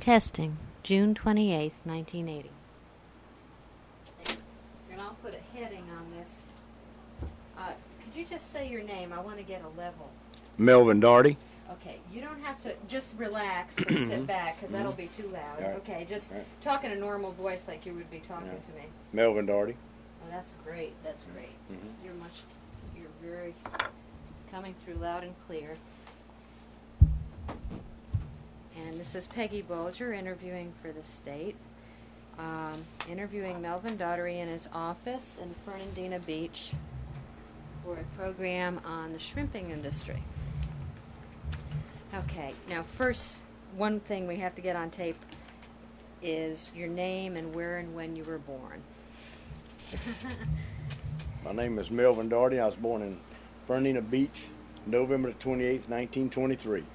Testing, June 28th, 1980. And I'll put a heading on this. Could you just say your name? I want to get a level. Melvin Daugherty. Okay, you don't have to, just relax and sit back because that'll be too loud. Right. Okay, just Right. talk in a normal voice like you would be talking to me. Melvin Daugherty. Oh, that's great, that's great. Mhm. You're very coming through loud and clear. And this is Peggy Bolger interviewing for the state. Interviewing Melvin Daugherty in his office in Fernandina Beach for a program on the shrimping industry. Okay, now first, one thing we have to get on tape is your name and where and when you were born. My name is Melvin Daugherty. I was born in Fernandina Beach, November the 28th, 1923.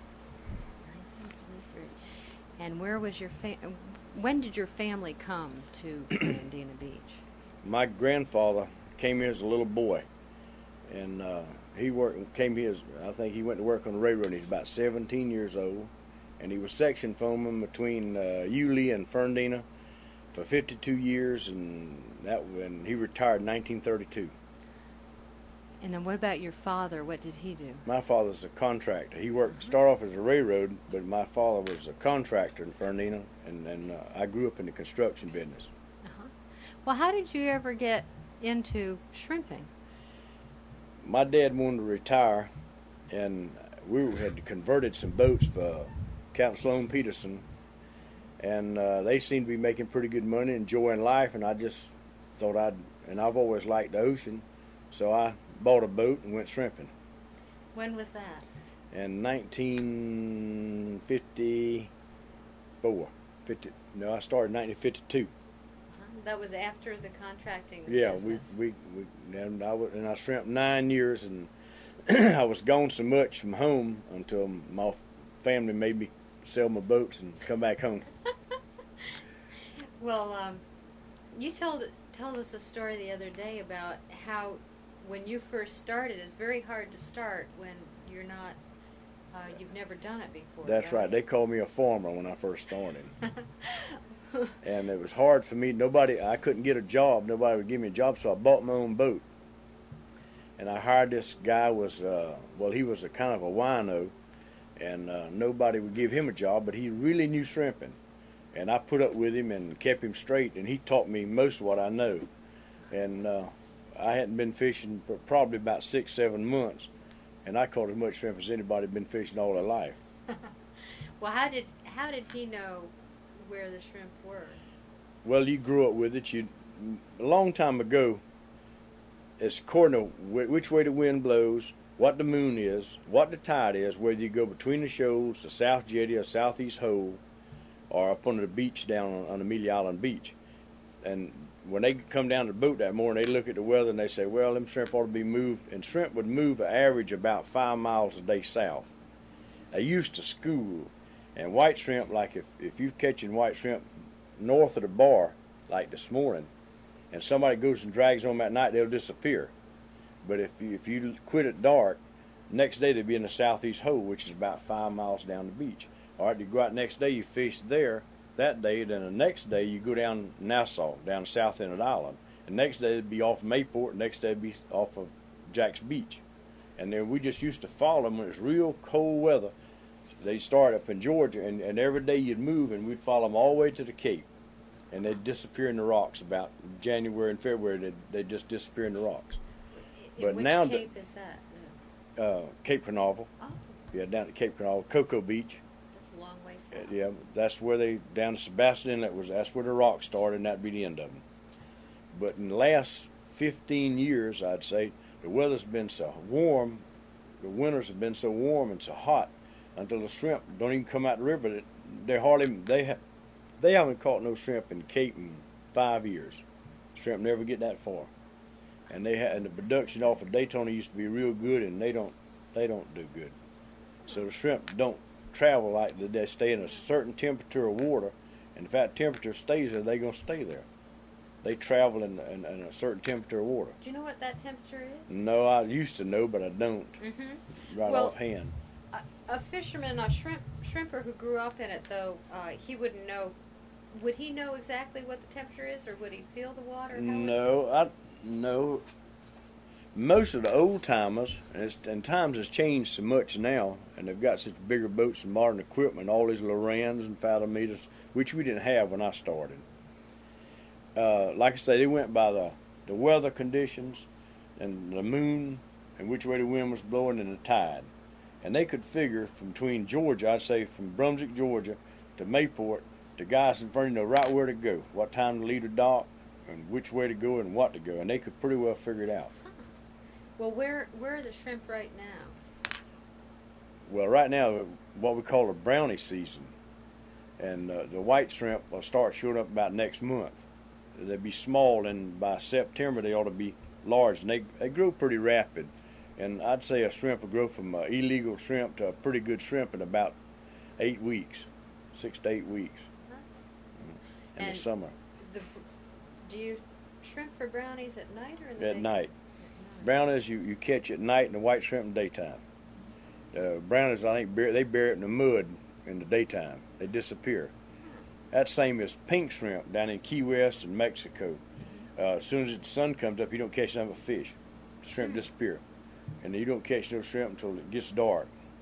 1923. And where was your when did your family come to Fernandina Beach? My grandfather came here as a little boy, and came here. I think he went to work on the railroad. He's about 17 years old, and he was section foreman between Yulee and Fernandina for 52 years, and he retired in 1932. And then what about your father? What did he do? My father's a contractor. He started off as a railroad, but my father was a contractor in Fernandina, and I grew up in the construction business. Well, how did you ever get into shrimping? My dad wanted to retire, and we had converted some boats for Captain Sloan Peterson, and they seemed to be making pretty good money, enjoying life, and I just thought and I've always liked the ocean, so I bought a boat and went shrimping. When was that? In 1954. I started in 1952. That was after the contracting Yeah, business. I shrimped 9 years, and I was gone so much from home until my family made me sell my boats and come back home. Well, you told us a story the other day about how when you first started, it's very hard to start when you're not, you've never done it before. That's right. They called me a farmer when I first started. And it was hard for me. I couldn't get a job. Nobody would give me a job, so I bought my own boat. And I hired this guy, he was a kind of a wino, and nobody would give him a job, but he really knew shrimping. And I put up with him and kept him straight, and he taught me most of what I know. And I hadn't been fishing for probably about 6-7 months, and I caught as much shrimp as anybody had been fishing all their life. Well, how did he know where the shrimp were? Well, you grew up with it. A long time ago, it's according to which way the wind blows, what the moon is, what the tide is, whether you go between the shoals, the South Jetty or Southeast Hole, or up on the beach down on Amelia Island Beach. And when they come down to the boat that morning, they look at the weather and they say, well, them shrimp ought to be moved. And shrimp would move an average about 5 miles a day south. They used to school. And white shrimp, like if you're catching white shrimp north of the bar, like this morning, and somebody goes and drags them at night, they'll disappear. But if you quit at dark, next day they'll be in the Southeast Hole, which is about 5 miles down the beach. All right, you go out next day, you fish there that day, then the next day you go down Nassau, down the south end of the island. The next day it'd be off Mayport, the next day it'd be off of Jack's Beach. And then we just used to follow them when it was real cold weather. They'd start up in Georgia, and every day you'd move, and we'd follow them all the way to the Cape. And they'd disappear in the rocks about January and February. They'd just disappear in the rocks. But which now Cape is that? Cape Canaveral. Oh. Yeah, down at Cape Canaveral, Cocoa Beach. That's a long way south. Yeah, that's where down to Sebastian. That's where the rocks started, and that'd be the end of them. But in the last 15 years, I'd say the weather's been so warm, the winters have been so warm and so hot, until the shrimp don't even come out the river. They haven't caught no shrimp in Cape in 5 years. Shrimp never get that far, and the production off of Daytona used to be real good, and they don't do good. So the shrimp don't travel like they stay in a certain temperature of water, and if that temperature stays there, they're gonna stay there. They travel in a certain temperature of water. Do you know what that temperature is? No, I used to know, but I don't. Mm-hmm. Right Well, offhand. A fisherman, a shrimper who grew up in it, though, he wouldn't know. Would he know exactly what the temperature is, or would he feel the water? No. Most of the old timers, and times has changed so much now, and they've got such bigger boats and modern equipment, all these Lorans and fathometers, which we didn't have when I started. Like I say, they went by the weather conditions and the moon and which way the wind was blowing and the tide. And they could figure from between Georgia, I'd say from Brunswick, Georgia, to Mayport, the guys in front of you know right where to go, what time to leave the dock, and which way to go and what to go, and they could pretty well figure it out. Well, where are the shrimp right now? Well, right now, what we call a brownie season, and the white shrimp will start showing up about next month. They'll be small, and by September they ought to be large, and they grow pretty rapid. And I'd say a shrimp will grow from an illegal shrimp to a pretty good shrimp in about 8 weeks, 6 to 8 weeks in the summer. Do you shrimp for brownies at night or in the At day? night. Brownies you catch at night, and the white shrimp in the daytime. Brownies, I think, they bury it in the mud in the daytime. They disappear. That's same as pink shrimp down in Key West and Mexico. As soon as the sun comes up, you don't catch none of a fish. The shrimp disappear. And you don't catch no shrimp until it gets dark.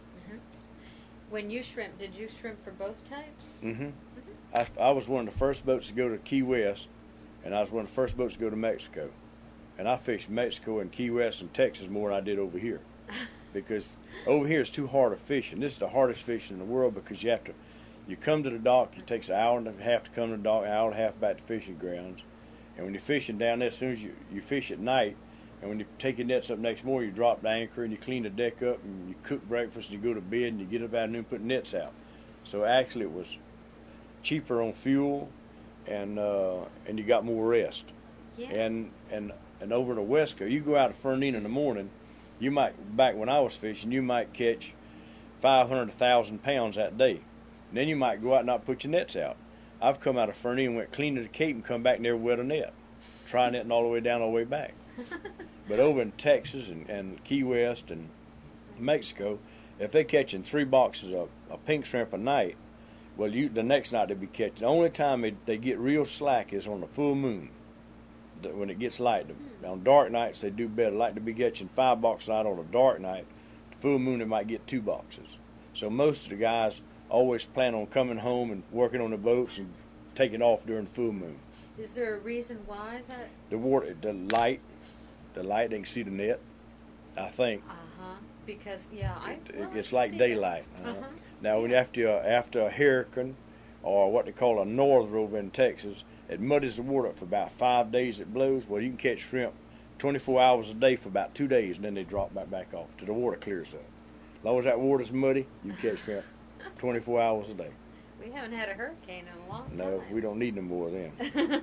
When you shrimp, did you shrimp for both types? I was one of the first boats to go to Key West, and I was one of the first boats to go to Mexico. And I fished Mexico and Key West and Texas more than I did over here. Because over here it's too hard to fish, and this is the hardest fishing in the world because you come to the dock, it takes an hour and a half to come to the dock, an hour and a half back to fishing grounds. And when you're fishing down there, as soon as you fish at night, and when you take your nets up next morning, you drop the anchor and you clean the deck up and you cook breakfast and you go to bed and you get up out noon and put nets out. So actually it was cheaper on fuel, and you got more rest. Yeah. And over the West Coast, you go out to Fernandina in the morning, you might, back when I was fishing, you might catch 500 to 1,000 pounds that day. And then you might go out and not put your nets out. I've come out of Fernandina and went clean to the Cape and come back and never wet a net. Try netting all the way down, all the way back. But over in Texas and Key West and Mexico, if they're catching 3 boxes of pink shrimp a night, well, the next night they'll be catching. The only time they get real slack is on the full moon, when it gets light. On dark nights they do better. Like to be catching 5 boxes a night on a dark night. The full moon they might get 2 boxes. So most of the guys always plan on coming home and working on the boats and taking off during the full moon. Is there a reason why that? The light, they can see the net, I think. Because It's like daylight. Now, when after a hurricane, or what they call a norther over in Texas, it muddies the water up for about 5 days. It blows. Well, you can catch shrimp 24 hours a day for about 2 days, and then they drop back off till the water clears up. As long as that water's muddy, you can catch shrimp 24 hours a day. We haven't had a hurricane in a long time. No, we don't need no more of them.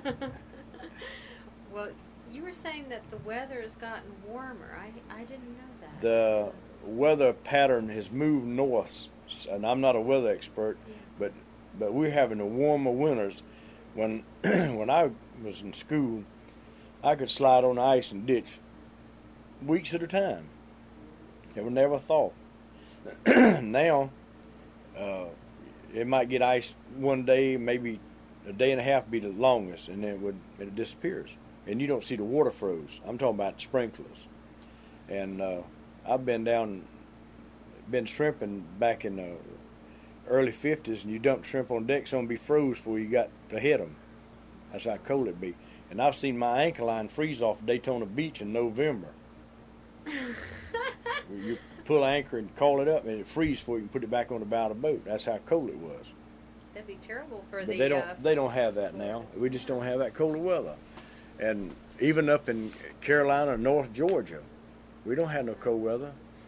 Well, you were saying that the weather has gotten warmer. I didn't know that. The weather pattern has moved north, and I'm not a weather expert, but we're having the warmer winters. When when I was in school, I could slide on the ice and ditch weeks at a time. Never thought. Now, it might get ice one day, maybe a day and a half be the longest, and then it disappears. And you don't see the water froze. I'm talking about sprinklers. And I've been shrimping back in the early 50s, and you dump shrimp on deck, some be froze before you got to hit them. That's how cold it be. And I've seen my anchor line freeze off Daytona Beach in November. You pull anchor and call it up, and it freezes before you can put it back on the bow of the boat. That's how cold it was. That'd be terrible for But they don't have that now. We just don't have that colder weather. And even up in Carolina, North Georgia, we don't have no cold weather.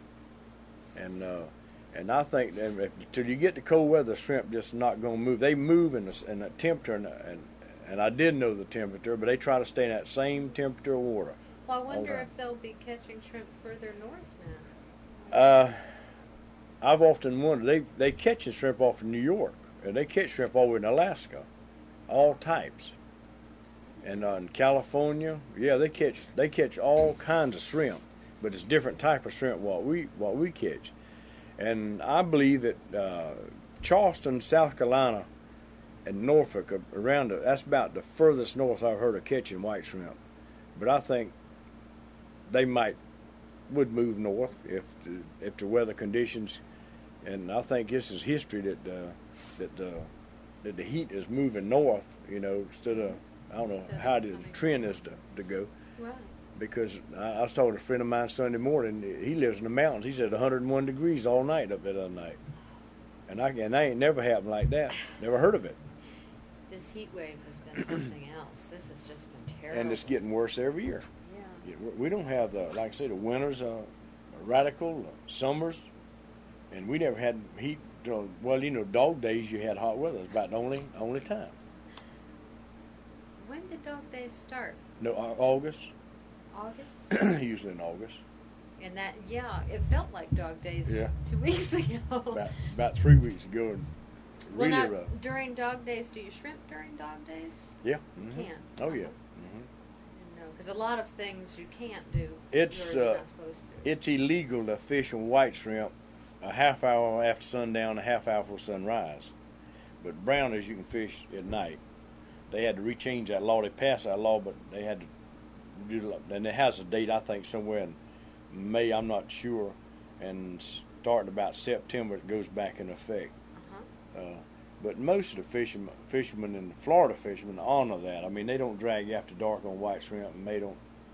And I think till you get to cold weather, the shrimp just not going to move. They move in the temperature, and I did know the temperature, but they try to stay in that same temperature of water. Well, I wonder if they'll be catching shrimp further north now. I've often wondered. They catch shrimp off in New York, and they catch shrimp over in Alaska, all types. And in California, yeah, they catch all kinds of shrimp, but it's different type of shrimp what we catch. And I believe that Charleston, South Carolina, and Norfolk, that's about the furthest north I've heard of catching white shrimp. But I think they would move north if the weather conditions, and I think this is history that the heat is moving north. Instead of, I don't know how the trend is to go. Right. Because I was talking to a friend of mine Sunday morning. He lives in the mountains. He said 101 degrees all night up there the other night, and I ain't never happened like that. Never heard of it. This heat wave has been something else. This has just been terrible. And it's getting worse every year. Yeah. We don't have like I say, the winters are radical, summers, and we never had heat. Well, dog days you had hot weather. It's about the only time. When did dog days start? No, August. August? Usually in August. And it felt like dog days 2 weeks ago. About 3 weeks ago. And well, really now, rough. During dog days, do you shrimp during dog days? Yeah. You can. Oh, yeah. No, because a lot of things you can't do. It's you're not supposed to. It's illegal to fish on white shrimp a half hour after sundown, a half hour before sunrise. But brownies you can fish at night. They had to rechange that law. They passed that law, but they had to do it. And it has a date, I think, somewhere in May. I'm not sure. And starting about September, it goes back in effect. But most of the fishermen and the Florida fishermen honor that. I mean, they don't drag after dark on white shrimp, and they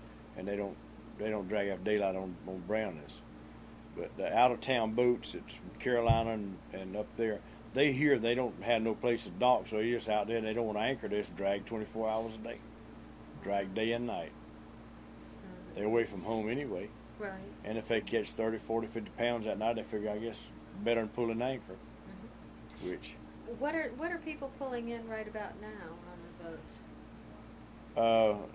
don't drag after daylight on brownies. But the out-of-town boats, it's Carolina and up there, they don't have no place to dock, so they're just out there and they don't want to anchor. They just drag 24 hours a day, drag day and night. They're away from home anyway. Right. And if they catch 30, 40, 50 pounds that night, they figure, I guess, better than pulling an anchor. Which. What are people pulling in right about now on the boats?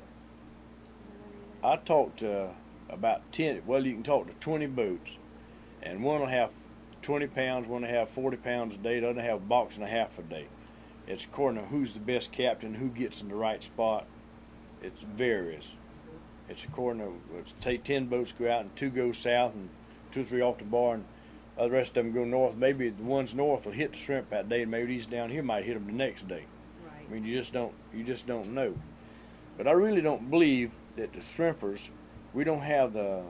I talked to about 10. Well, you can talk to 20 boats, and one will have 20 pounds, one will have 40 pounds a day, the other will have a box and a half a day. It's according to who's the best captain, who gets in the right spot. It varies. It's according to, take 10 boats go out and 2 go south and 2 or 3 off the bar, and the rest of them go north. Maybe the ones north will hit the shrimp that day, and maybe these down here might hit them the next day. Right. I mean, you just don't know. But I really don't believe that the shrimpers, we don't have the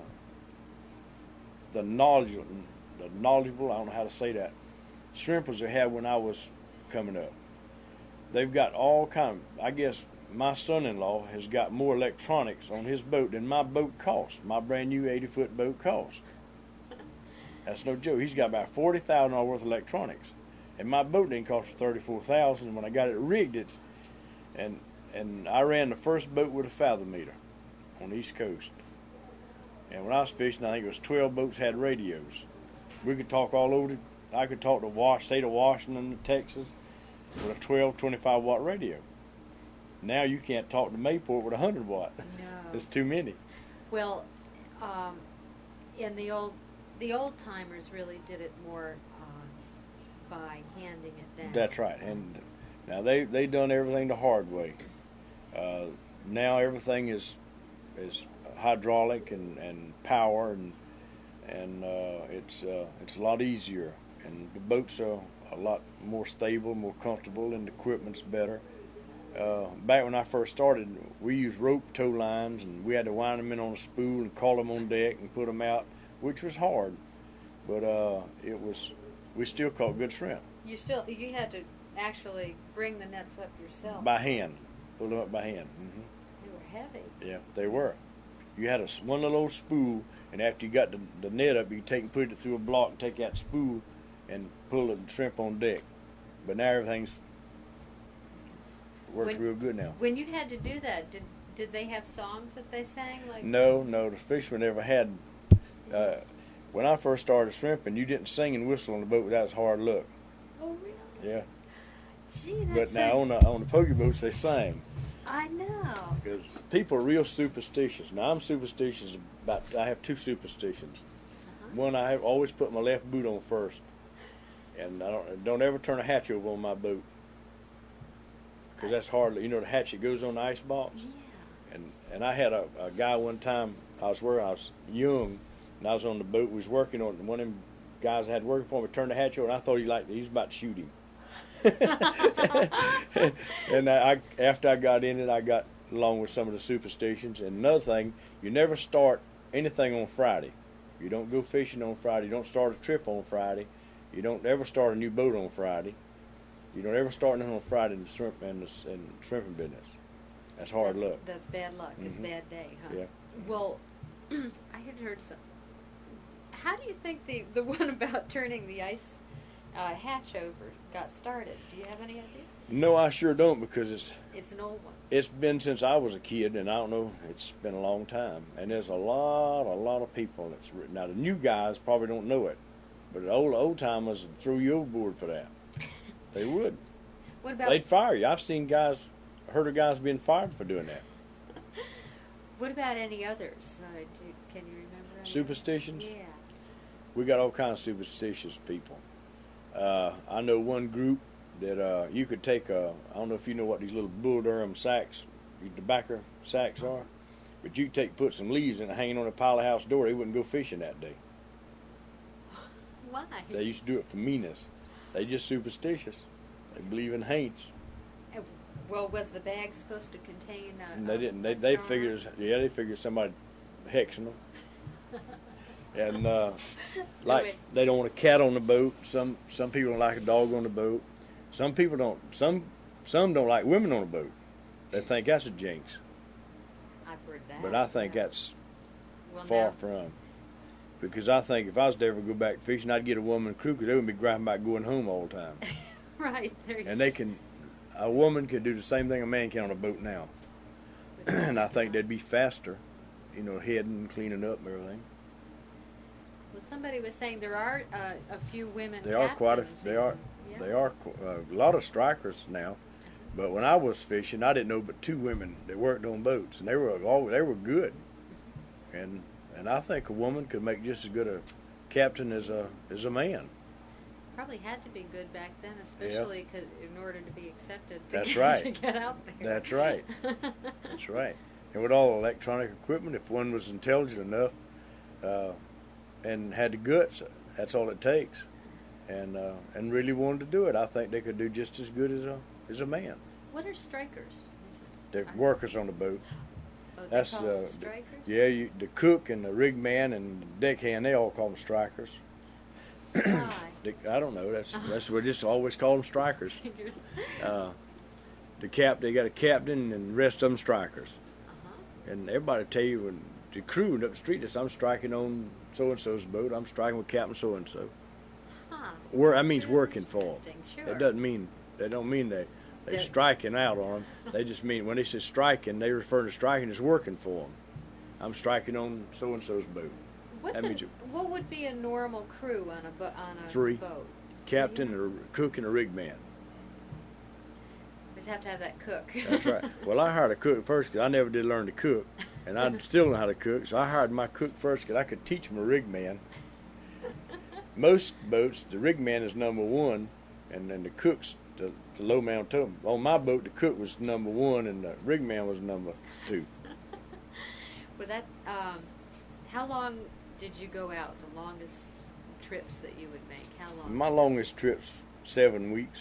knowledgeable, I don't know how to say that, shrimpers they had when I was coming up. They've got all kind of, I guess my son-in-law has got more electronics on his boat than my boat cost. My brand new 80-foot boat cost. That's no joke. He's got about $40,000 worth of electronics, and my boat didn't cost $34,000 when I got it rigged. And I ran the first boat with a fathom meter on the East Coast. And when I was fishing, I think it was 12 boats had radios. We could talk all over. I could talk to state of Washington, Texas, with a 12, 25 watt radio. Now you can't talk to Mayport with 100 watt. No. It's too many. Well, in the old timers really did it more by handing it down. That's right. And now they done everything the hard way. Now everything is hydraulic and power and it's a lot easier, and the boats are a lot more stable, more comfortable, and the equipment's better. Back when I first started, we used rope tow lines, and we had to wind them in on a spool and call them on deck and put them out, which was hard, but we still caught good shrimp. You had to actually bring the nets up yourself. By hand, pull them up by hand. Mm-hmm. They were heavy. Yeah, they were. You had one little old spool, and after you got the net up, you put it through a block and take that spool and pull the shrimp on deck. But now everything's works real good now. When you had to do that, did they have songs that they sang? Like No, the fishermen never had. When I first started shrimping, you didn't sing and whistle on the boat. That was hard luck. Oh, really? Yeah. Gee, But now on the poker boats, they sang. I know. Because people are real superstitious. Now I'm superstitious I have 2 superstitions. One, I have always put my left boot on first, and I don't ever turn a hatch over on my boat, because that's hardly, the hatch that goes on the ice box. Yeah. And I had a guy one time. I was young, and I was on the boat. We was working on one of them guys I had working for me turned the hatch over, and I thought he was about to shoot him. And after I got in it, I got along with some of the superstitions. And another thing, you never start anything on Friday. You don't go fishing on Friday. You don't start a trip on Friday. You don't ever start a new boat on Friday. You don't ever start nothing on Friday in the shrimping business. That's hard luck. That's bad luck. It's a bad day, huh? Yeah. Well, I had heard some. How do you think the one about turning the ice hatch over got started? Do you have any idea? No, I sure don't, because It's an old one. it's been since I was a kid, and I don't know, it's been a long time. And there's a lot of people that's written. Now the new guys probably don't know it, but the old timers would throw you overboard for that. They would. What about? They'd fire you. I've heard of guys being fired for doing that. What about any others? Can you remember? Any Superstitions? others? Yeah. We got all kinds of superstitious people. I know one group that you could take I don't know if you know what these little Bull Durham sacks, tobacco sacks are, but you could put some leaves in it, hanging on a pile of house door. They wouldn't go fishing that day. Why? They used to do it for meanness. They just superstitious. They believe in haints. Well, was the bag supposed to contain? And they didn't. They figured. Yeah, they figured somebody hexing them. And like they don't want a cat on the boat. Some people don't like a dog on the boat. Some people don't. Some don't like women on the boat. They think that's a jinx. I've heard that. But I think that's well, far from. Because I think if I was to ever go back fishing, I'd get a woman crew, because they would be griping about going home all the time. Right. There you And a woman could do the same thing a man can on a boat now. And I think they'd be faster, heading and cleaning up and everything. Well, somebody was saying there are a few women. They are quite captains they even. are Yeah. they are a lot of strikers now. But when I was fishing, I didn't know but 2 women that worked on boats, and they were good. And I think a woman could make just as good a captain as a man. Probably had to be good back then, especially in order to be accepted. That's right. To get out there. That's right. That's right. And with all electronic equipment, if one was intelligent enough and had the guts, that's all it takes. And really wanted to do it, I think they could do just as good as a man. What are strikers? The workers on the boat. Oh, they That's call them strikers? Yeah, the cook and the rig man and the deckhand, they all call them strikers. Why? I don't know. That's we just always call them strikers. They got a captain, and the rest of them strikers. And everybody tell you when the crew up the street, I'm striking on so and so's boat. I'm striking with Captain so and so. That means working for them. Sure. That don't mean they're striking out on them. They just mean when they say striking, they refer to striking as working for them. I'm striking on so and so's boat. What would be a normal crew on a 3. boat? Captain, a cook, and a rig man. We just have to have that cook. That's right. Well, I hired a cook first because I never did learn to cook, and I still know how to cook. So I hired my cook first because I could teach him a rig man. Most boats, the rig man is number 1, and then the cook's the low man on top. On my boat, the cook was number 1, and the rig man was number 2. Well, how long did you go out? The longest trips that you would make? How long? My longest trip's 7 weeks.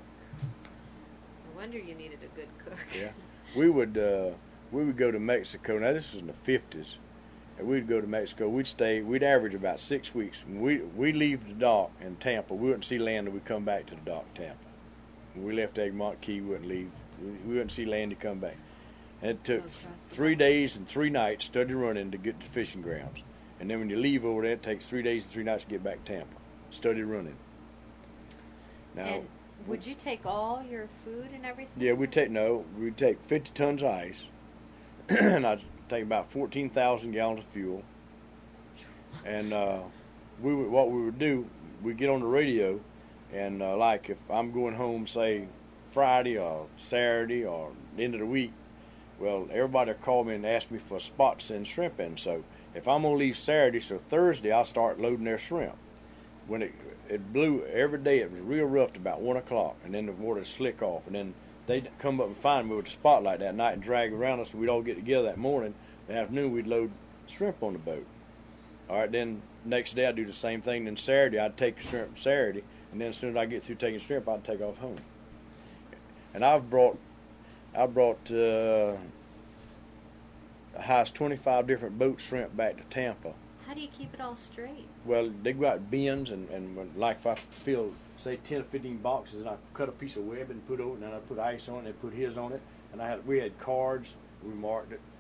No wonder you needed a good cook. Yeah, we would go to Mexico. Now this was in the 50s, and we'd go to Mexico. We'd average about 6 weeks. When we leave the dock in Tampa, we wouldn't see land until we come back to the dock in Tampa. When we left Egmont Key, we wouldn't leave. We wouldn't see land to come back. And it took 3 days and 3 nights study running to get to fishing grounds. And then when you leave over there, it takes 3 days and 3 nights to get back to Tampa. Study running. Now, and would you take all your food and everything? Yeah, we'd take 50 tons of ice, and I'd take about 14,000 gallons of fuel. And what we would do, we'd get on the radio, and like if I'm going home, say Friday or Saturday or the end of the week, well, everybody will call me and ask me for a spot to send shrimp in. So if I'm going to leave Saturday, so Thursday I'll start loading their shrimp. When it blew every day, it was real rough to about 1 o'clock, and then the water would slick off. And then they'd come up and find me with a spotlight that night and drag around us, and we'd all get together that morning. In the afternoon, we'd load shrimp on the boat. All right, then next day I'd do the same thing. Then Saturday I'd take shrimp Saturday, and then as soon as I get through taking shrimp, I'd take off home. And I brought the highest 25 different boat shrimp back to Tampa. How do you keep it all straight? Well, they go out bins, and like if I fill, say, 10 or 15 boxes, and I cut a piece of web and put it over, and then I put ice on it, and put his on it, and we had cards, we marked it.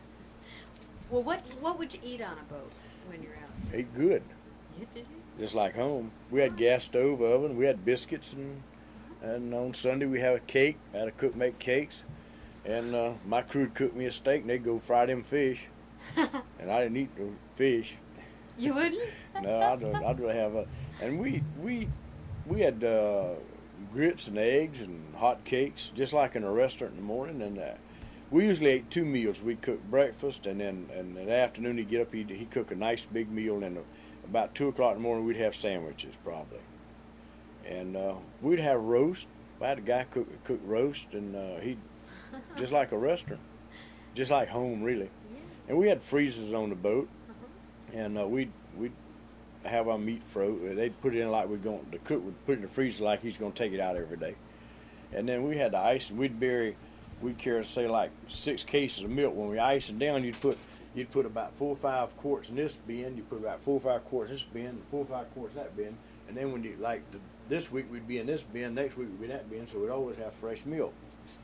Well, what would you eat on a boat when you're out? Ate good, You did? just like home. We had gas stove oven, we had biscuits, and on Sunday we have a cake. I had a cook make cakes, and my crew would cook me a steak, and they'd go fry them fish, and I didn't eat the fish. You wouldn't? No, I'd rather have a. And we had grits and eggs and hot cakes, just like in a restaurant in the morning. And we usually ate 2 meals. We'd cook breakfast, and then in the afternoon he'd get up, he'd cook a nice big meal, and about 2 o'clock in the morning we'd have sandwiches probably. And we'd have roast. I had a guy cook roast, and he just like a restaurant, just like home really. Yeah. And we had freezers on the boat. Uh-huh. And we'd have our meat frozen. They'd put it in like the cook would put it in the freezer like he's going to take it out every day. And then we had the ice, and we'd carry, say, like 6 cases of milk. When we ice it down, you'd put about 4 or 5 quarts in this bin. You put about 4 or 5 quarts in this bin, 4 or 5 quarts in that bin. And then when you this week we'd be in this bin, next week we'd be in that bin, so we'd always have fresh milk.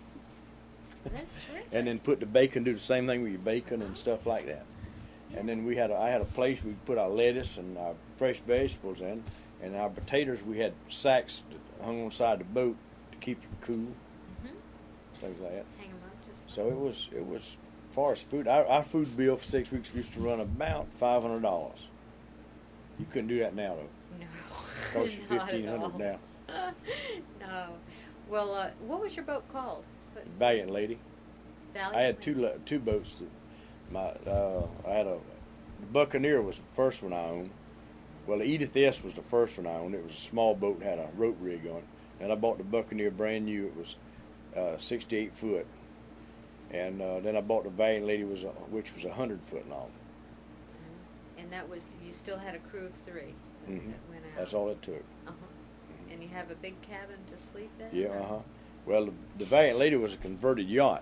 That's true. And then put the bacon, do the same thing with your bacon and stuff like that. And then I had a place we put our lettuce and our fresh vegetables in, and our potatoes we had sacks that hung on the side of the boat to keep them cool, things like that. Hang 'em up just. So it was as far as food. Our food bill for 6 weeks used to run about $500. You couldn't do that now though. No. It costs you Not at $1,500 all. now. No. Well, what was your boat called? Valiant Lady. Valiant. I had two boats that. I had the Buccaneer was the first one I owned. Well, the Edith S was the first one I owned. It was a small boat and had a rope rig on it. And I bought the Buccaneer brand new. It was 68 foot. And then I bought the Valiant Lady, which was 100 foot long. And that was, you still had a crew of 3 that went out. That's all it took. Uh-huh. And you have a big cabin to sleep in? Yeah, uh-huh. Well, the Valiant Lady was a converted yacht.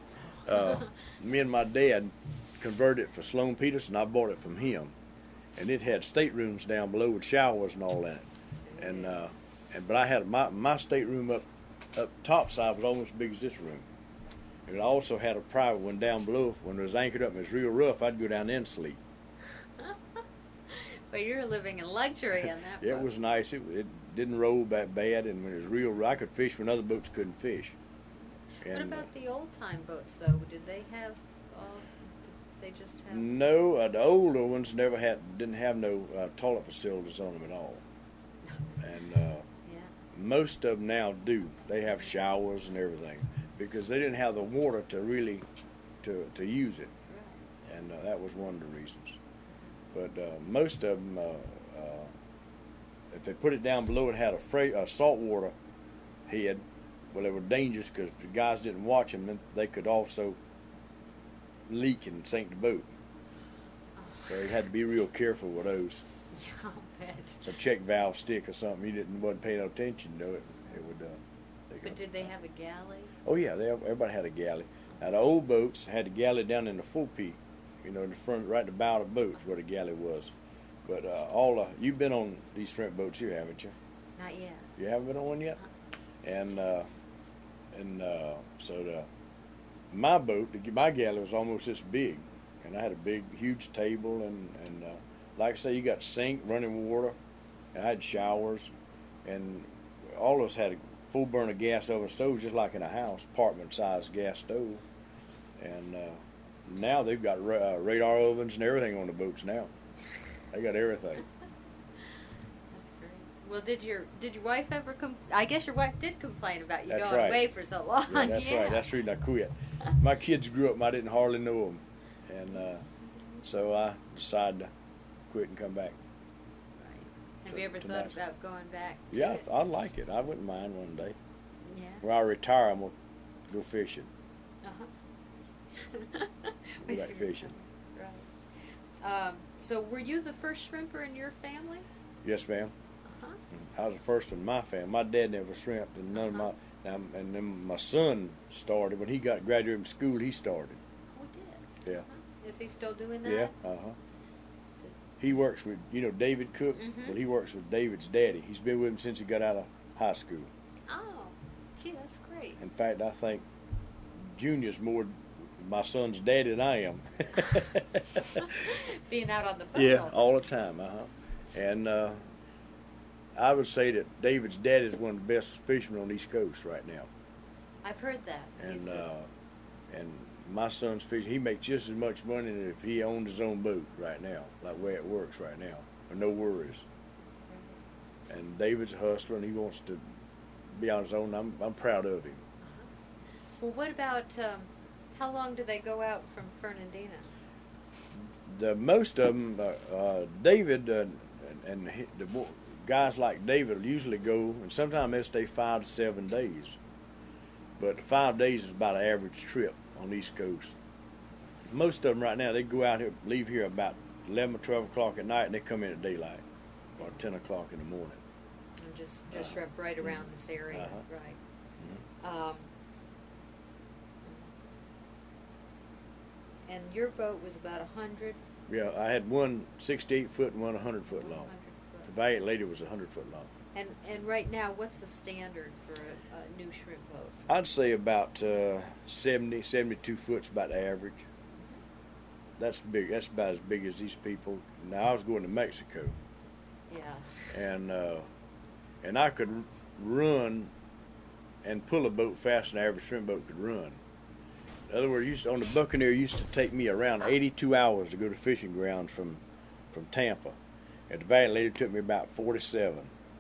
Me and my dad converted it for Sloan Peterson. I bought it from him, and it had staterooms down below with showers and all that. And but I had my stateroom up top side was almost as big as this room. And I also had a private one down below. When it was anchored up and it was real rough, I'd go down there and sleep. But you're living in luxury in that Yeah, boat. it was nice. It didn't roll that bad, and when it was real, I could fish when other boats couldn't fish. What And, about the old time boats though? Did they have did they just have No, the older ones didn't have no toilet facilities on them at all. And yeah. most of them now do. They have showers and everything because they didn't have the water to really to use it, Right. and that was one of the reasons. But most of them, if they put it down below, it had a saltwater head. Well, they were dangerous because if the guys didn't watch them, then they could also leak and sink the boat. So you had to be real careful with those. I'll bet. So check valve stick or something, wasn't paying no attention to it, it would. But did they have a galley? Oh yeah, everybody had a galley. Now the old boats had the galley down in the forepeak, in the front, right at the bow of the boat, is where the galley was. But you've been on these shrimp boats here, haven't you? Not yet. You haven't been on one yet? And so my boat, my galley was almost this big, and I had a big, huge table, and like I say, you got sink, running water, and I had showers, and all of us had a full burner gas oven stove, just like in a house, apartment-sized gas stove, and now they've got radar ovens and everything on the boats now. They got everything. That's great. Well, did your wife ever I guess your wife did complain about you That's going right. away for so long. Yeah, that's right. That's the reason I quit. My kids grew up and I didn't hardly know them. And so I decided to quit and come back. Right. Have you ever to thought Nashville. about going back? Yeah, I'd like it. I wouldn't mind one day. Yeah. When I retire, I'm going to go fishing. Uh-huh. Go back fishing. Right. So were you the first shrimper in your family? Yes, ma'am. Uh-huh. I was the first in my family. My dad never shrimped, and none of my. And then my son started when he got graduated from school. He started. Oh, did. Yeah. Uh-huh. Is he still doing that? Yeah. He works with David Cook. Mhm. Well, he works with David's daddy. He's been with him since he got out of high school. Oh, gee, that's great. In fact, I think Junior's more my son's daddy than I am. Being out on the boat. Yeah, all the time. And I would say that David's daddy is one of the best fishermen on the East Coast right now. I've heard that. And my son's fishing. He makes just as much money as if he owned his own boat right now, like the way it works right now. No worries. And David's a hustler, and he wants to be on his own. I'm proud of him. Well, what about how long do they go out from Fernandina? Most of them, David the guys like David will usually go, and sometimes they stay 5 to 7 days. But 5 days is about an average trip on the East Coast. Most of them right now, they go out here, leave here about 11 or 12 o'clock at night, and they come in at daylight, or 10 o'clock in the morning. And just shrimp right around this area, right? Mm-hmm. And your boat was about 100. Yeah, I had one 68-foot and one 100-foot long. 100 The foot. Valiant Lady was 100-foot long. And right now, what's the standard for a new shrimp boat? I'd say about 70, 72 foot's about the average. That's big. That's about as big as these people. Now I was going to Mexico, Yeah. and I could run and pull a boat faster than an average shrimp boat could run. In other words, on the Buccaneer, it used to take me around 82 hours to go to fishing grounds from Tampa. At the Valiant Lady, it took me about 47.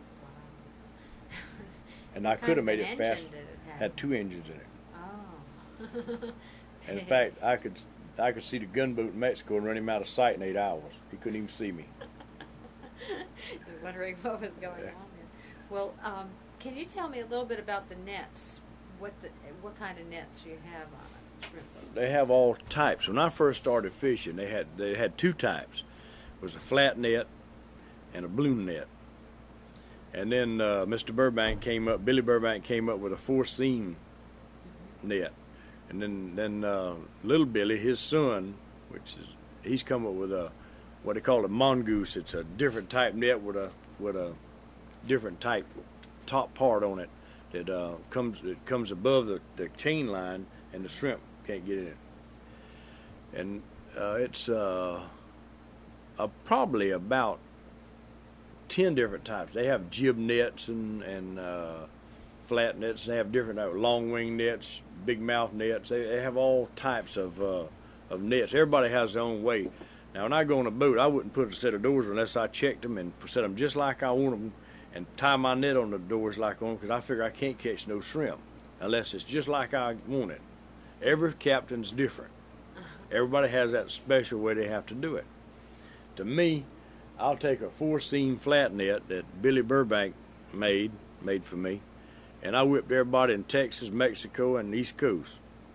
And I could have made it fast. Had 2 engines in it. Oh. And in fact, I could see the gunboat in Mexico and run him out of sight in 8 hours. He couldn't even see me. You're wondering what was going on there. Well, can you tell me a little bit about the nets? What kind of nets you have on a shrimp boat? They have all types. When I first started fishing, they had 2 types. It was a flat net and a balloon net. And then Mr. Burbank came up, Billy Burbank came up with a 4-seam net. And then little Billy, his son, he's come up with what they call a mongoose. It's a different type net with a different type top part on it that comes above the chain line, and the shrimp can't get in it. And it's probably about 10 different types. They have jib nets and flat nets. They have different long wing nets, big mouth nets. They have all types of nets. Everybody has their own way. Now, when I go on a boat, I wouldn't put a set of doors unless I checked them and set them just like I want them, and tie my net on the doors like I want, because I figure I can't catch no shrimp unless it's just like I want it. Every captain's different. Everybody has that special way they have to do it. To me, I'll take a 4-seam flat net that Billy Burbank made for me, and I whipped everybody in Texas, Mexico, and the East Coast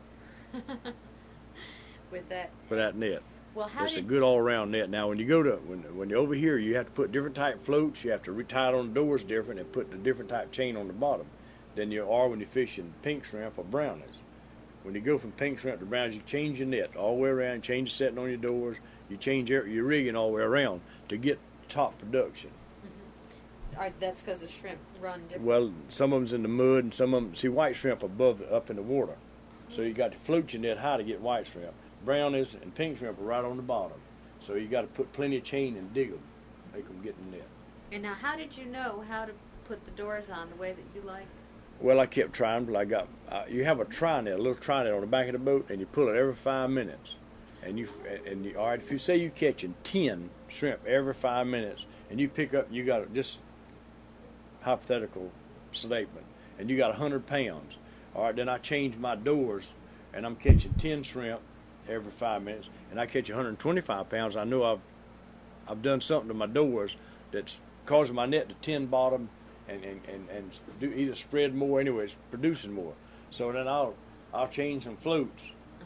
with that net. Well, it's a good all-around net. Now, when you go to when you're over here, you have to put different type floats. You have to retie it on the doors different and put the different type chain on the bottom than you are when you're fishing pink shrimp or brownies. When you go from pink shrimp to brownies, you change your net all the way around, change the setting on your doors, you change your rigging all the way around to get top production. That's because the shrimp run different. Well, some of them's in the mud, and some of them, see, white shrimp up in the water. So you got to float your net high to get white shrimp. Brownies and pink shrimp are right on the bottom. So you got to put plenty of chain and dig them, make them get in the net. And now, how did you know how to put the doors on the way that you like it? Well, I kept trying, but I got, you have a tri-net, a little tri-net on the back of the boat, and you pull it every 5 minutes. And all right, if you say you're catching 10 shrimp every 5 minutes, and you pick up, you got just hypothetical statement, and you got 100 pounds. All right, then I change my doors, and I'm catching 10 shrimp every 5 minutes, and I catch 125 pounds. I know I've done something to my doors that's causing my net to tend bottom and do either spread more. Anyway, it's producing more. So then I'll change some floats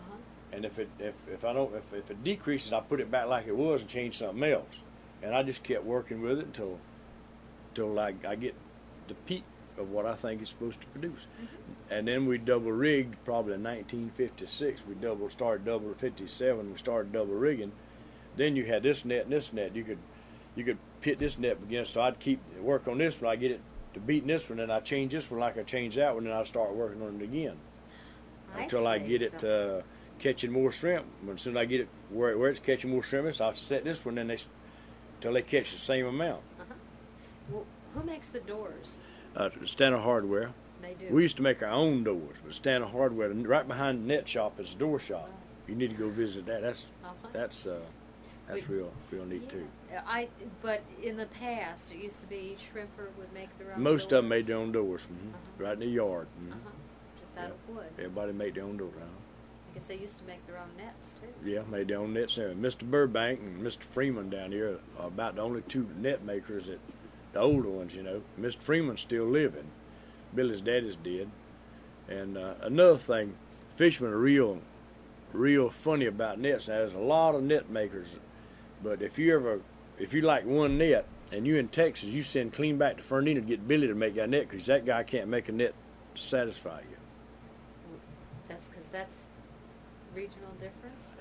And if it decreases, I put it back like it was and change something else. And I just kept working with it until I get the peak of what I think it's supposed to produce. Mm-hmm. And then we double rigged probably in 1956. We started double 57. We started double rigging. Then you had this net and this net. You could pit this net against. So I'd work on this one. I get it to beating this one, and I change this one like I changed that one, and I start working on it again until I get it catching more shrimp. As soon as I get it where it's catching more shrimp, so I'll set this one, and until they catch the same amount. Uh-huh. Well, who makes the doors? Standard Hardware. They do. We used to make our own doors, but Standard Hardware, right behind the net shop, is a door shop. Oh. You need to go visit that. That's real neat too. But in the past, it used to be each shrimper would make their own. Most doors. of them made their own doors, right in the yard. Just out of wood. Everybody made their own doors. I guess they used to make their own nets too. Yeah, made their own nets there. Mr. Burbank and Mr. Freeman down here are about the only two net makers the older ones, you know. Mr. Freeman's still living. Billy's daddy's dead. And another thing, fishermen are real funny about nets. Now, there's a lot of net makers, but if you like one net and you're in Texas, you send clean back to Fernandina to get Billy to make that net because that guy can't make a net to satisfy you. That's because that's regional difference?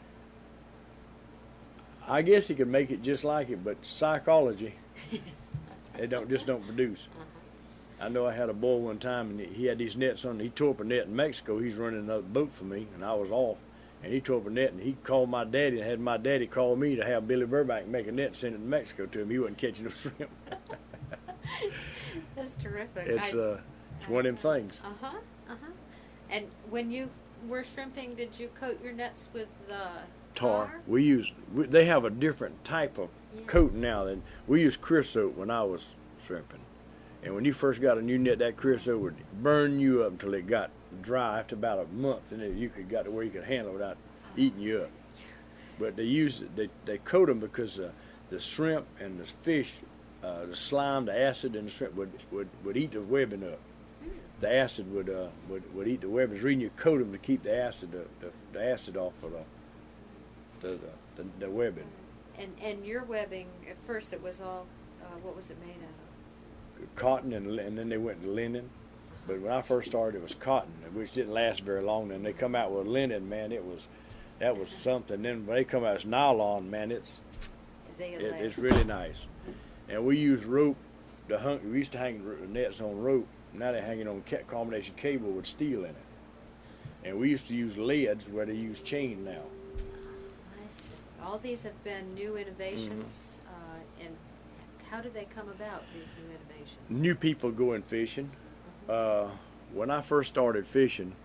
I guess he could make it just like it, but psychology, they don't produce. I know I had a boy one time, and he had these nets on. He tore up a net in Mexico. He's running another boat for me, and I was off. And he tore up a net, and he called my daddy and had my daddy call me to have Billy Burbank make a net and send it to Mexico to him. He wasn't catching no shrimp. That's terrific. It's one of them things. And when you were shrimping, did you coat your nets with tar? They have a different type of coating now than we used creosote when I was shrimping. And when you first got a new net, that creosote would burn you up until it got dry after about a month, and then got to where you could handle it without eating you up. But they coat them because the shrimp and the fish, the slime, the acid, and the shrimp would eat the webbing up. The acid would eat the webbing. It's reason you coat them to keep the acid off of the webbing. And your webbing, at first it was all, what was it made out of? Cotton, and then they went to linen. But when I first started, it was cotton, which didn't last very long. Then they come out with linen, man. That was something. Then when they come out as nylon, man, it's really nice. And we use rope. We used to hang nets on rope. Now they're hanging on combination cable with steel in it. And we used to use leads where they use chain now. I see. All these have been new innovations. And how did they come about, these new innovations? New people going fishing. When I first started fishing,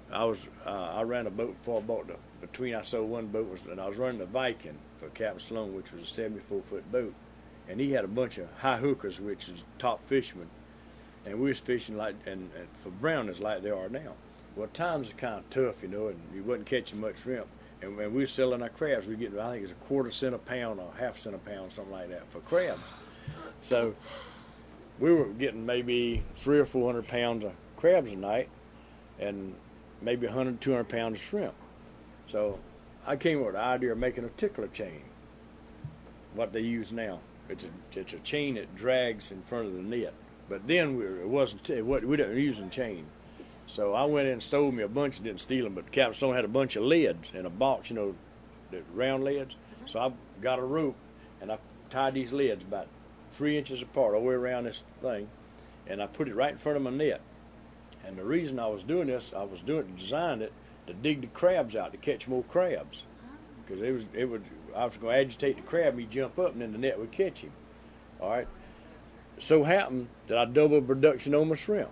I ran a boat before I bought I sold one boat, and I was running a Viking for Captain Sloan, which was a 74-foot boat. And he had a bunch of high hookers, which is top fishermen. And we was fishing and for browners like they are now. Well, times are kind of tough, you know, and you wasn't catching much shrimp. And when we were selling our crabs, we get, I think it's 1/4 cent a pound or 1/2 cent a pound, something like that, for crabs. So we were getting maybe 300 or 400 pounds of crabs a night, and maybe 100, 200 pounds of shrimp. So I came up with the idea of making a tickler chain, what they use now. It's a chain that drags in front of the net. But then we didn't use a chain. So I went in and stole me a bunch, didn't steal them, but Captain Sloan had a bunch of lids in a box, you know, the round lids. So I got a rope, and I tied these lids about 3 inches apart all the way around this thing, and I put it right in front of my net. And the reason I was doing this, designed it to dig the crabs out to catch more crabs, because I was going to agitate the crab, and he'd jump up, and then the net would catch him. All right. So happened that I doubled production on my shrimp.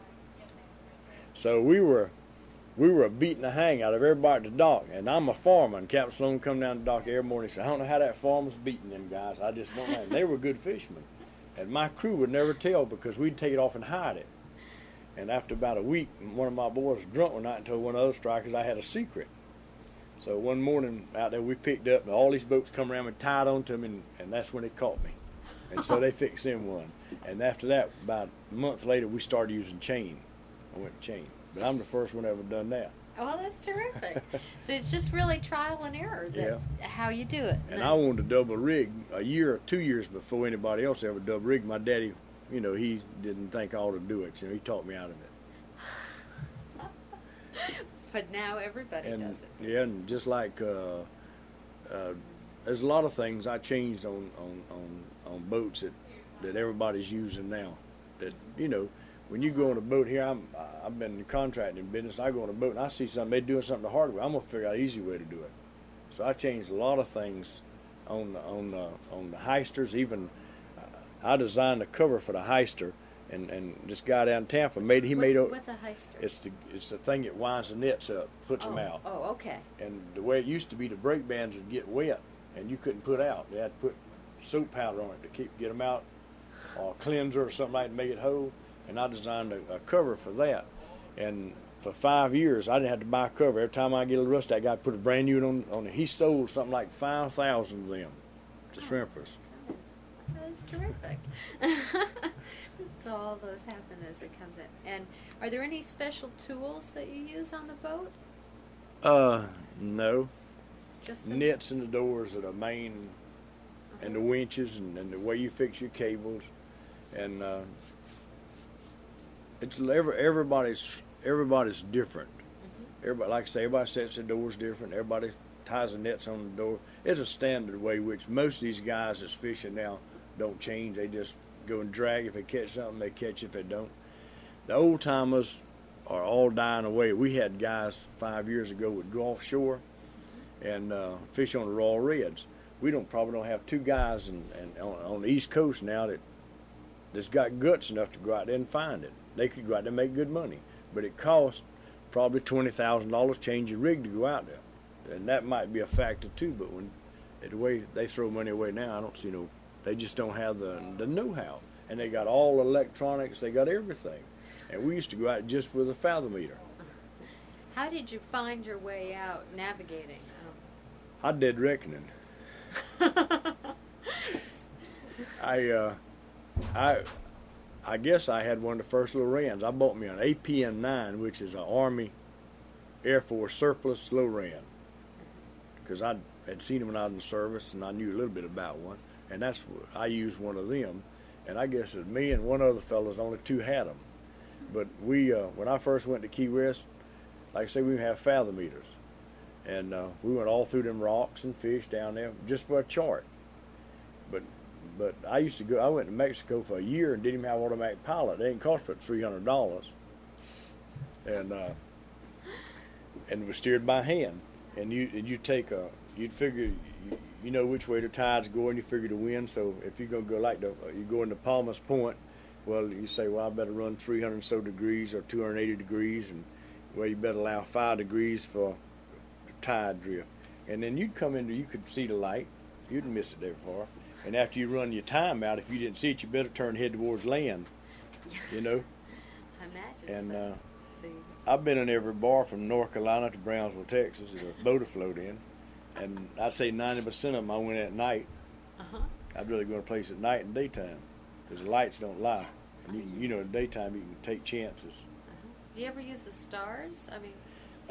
So we were beating the hang out of everybody at the dock, and I'm a farmer, and Captain Sloan come down the dock every morning and said, I don't know how that farmer's beating them guys. I just don't know. And they were good fishermen. And my crew would never tell because we'd take it off and hide it. And after about a week, one of my boys was drunk one night and told one of the other strikers I had a secret. So one morning out there we picked up, and all these boats come around and tied onto them, and that's when they caught me. And so they fixed them one. And after that, about a month later, we started using chain. I went to chain. But I'm the first one ever done that. Oh, that's terrific. So it's just really trial and error that how you do it. And I wanted to double rig a year or 2 years before anybody else ever double rigged. My daddy, he didn't think I ought to do it. He taught me out of it. But now everybody does it. Yeah, and just like there's a lot of things I changed on boats that everybody's using now. That when you go on a boat here, I've been in the contracting business. I go on a boat and I see something, they're doing something the hard way. I'm gonna figure out an easy way to do it. So I changed a lot of things on the heisters. Even I designed the cover for the heister, and this guy down in Tampa made what's a heister? It's the thing that winds the nets up, puts them out. Oh, okay. And the way it used to be, the brake bands would get wet and you couldn't put out. They had to put soap powder on it to get them out, or a cleanser or something like that to make it whole. And I designed a cover for that. And for 5 years, I didn't have to buy a cover. Every time I get a little rust, that guy put a brand new one on it. He sold something like 5,000 of them to shrimpers. That's terrific. So all those happen as it comes in. And are there any special tools that you use on the boat? No. Just nets in the doors are the main, and the winches, and the way you fix your cables, and it's everybody's different. Everybody, like I say, everybody sets their doors different. Everybody ties the nets on the door. It's a standard way, which most of these guys that's fishing now don't change. They just go and drag. If they catch something, they catch. If they don't, the old timers are all dying away. We had guys 5 years ago would go offshore and fish on the raw reds. We probably don't have two guys on the East Coast now that's got guts enough to go out there and find it. They could go out there and make good money, but it costs probably $20,000 change your rig to go out there, and that might be a factor too. But the way they throw money away now, I don't see no. They just don't have the know-how, and they got all electronics. They got everything, and we used to go out just with a fathometer. How did you find your way out navigating? I did reckoning. I guess I had one of the first low rans. I bought me an APN-9, which is an Army Air Force surplus low ran, because I had seen them when I was in the service, and I knew a little bit about one, and I used one of them. And I guess it was me and one other fellow, only two had them. But when I first went to Key West, like I say, we have fathometers. And we went all through them rocks and fish down there just by a chart. But I went to Mexico for a year and didn't even have automatic pilot. They didn't cost but $300. And it was steered by hand. And you'd figure, you know which way the tide's going, you figure the wind. So if you're going to go you go into Palmas Point, well, you say, well, I better run 300 and so degrees or 280 degrees, and well, you better allow 5 degrees for tide drift. And then you could see the light. You didn't miss it there far. And after you run your time out, if you didn't see it, you better turn head towards land. I imagine. And I've been in every bar from North Carolina to Brownsville, Texas. There's a boat afloat in, and I'd say 90% of them I went at night. I'd rather go to a place at night and daytime, because the lights don't lie. And in the daytime you can take chances. Do you ever use the stars? I mean.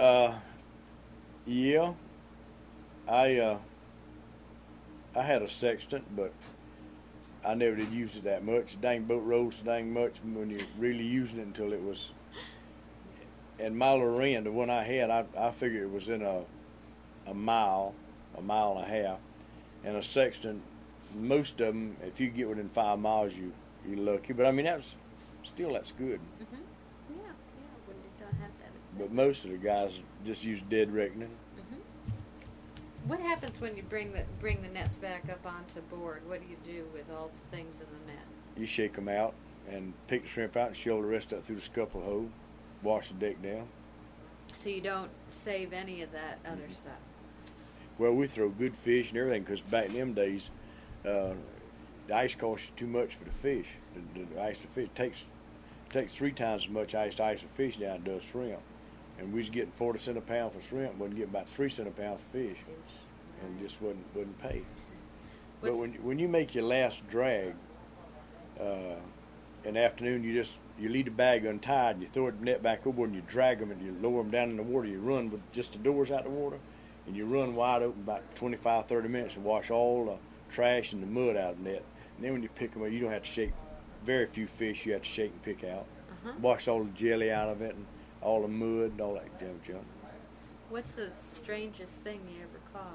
Yeah, I had a sextant, but I never did use it that much. The dang boat rolls so dang much when you're really using it until it was. And my Loran, the one I had, I figured it was in a mile and a half, and a sextant. Most of them, if you get within 5 miles, you're lucky. But I mean, that's good. Yeah, when you don't have that. But most of the guys just use dead reckoning. What happens when you bring the nets back up onto board? What do you do with all the things in the net? You shake them out and pick the shrimp out and shovel the rest up through the scupper hole, wash the deck down. So you don't save any of that other stuff? Well, we throw good fish and everything, because back in them days, the ice costs you too much for the fish. The ice to fish takes 3 times as much ice to ice a fish now it does shrimp. And we was getting 40 cents a pound for shrimp, wasn't getting about 3 cents a pound for fish, and just wouldn't pay. But when you make your last drag, in the afternoon, you leave the bag untied, and you throw the net back overboard, and you drag them, and you lower them down in the water. You run with just the doors out the water, and you run wide open about 25, 30 minutes and wash all the trash and the mud out of the net. And then when you pick them up, you don't have to shake. Very few fish you have to shake and pick out. Wash all the jelly out of it and all the mud and all that damn junk. What's the strangest thing you ever caught?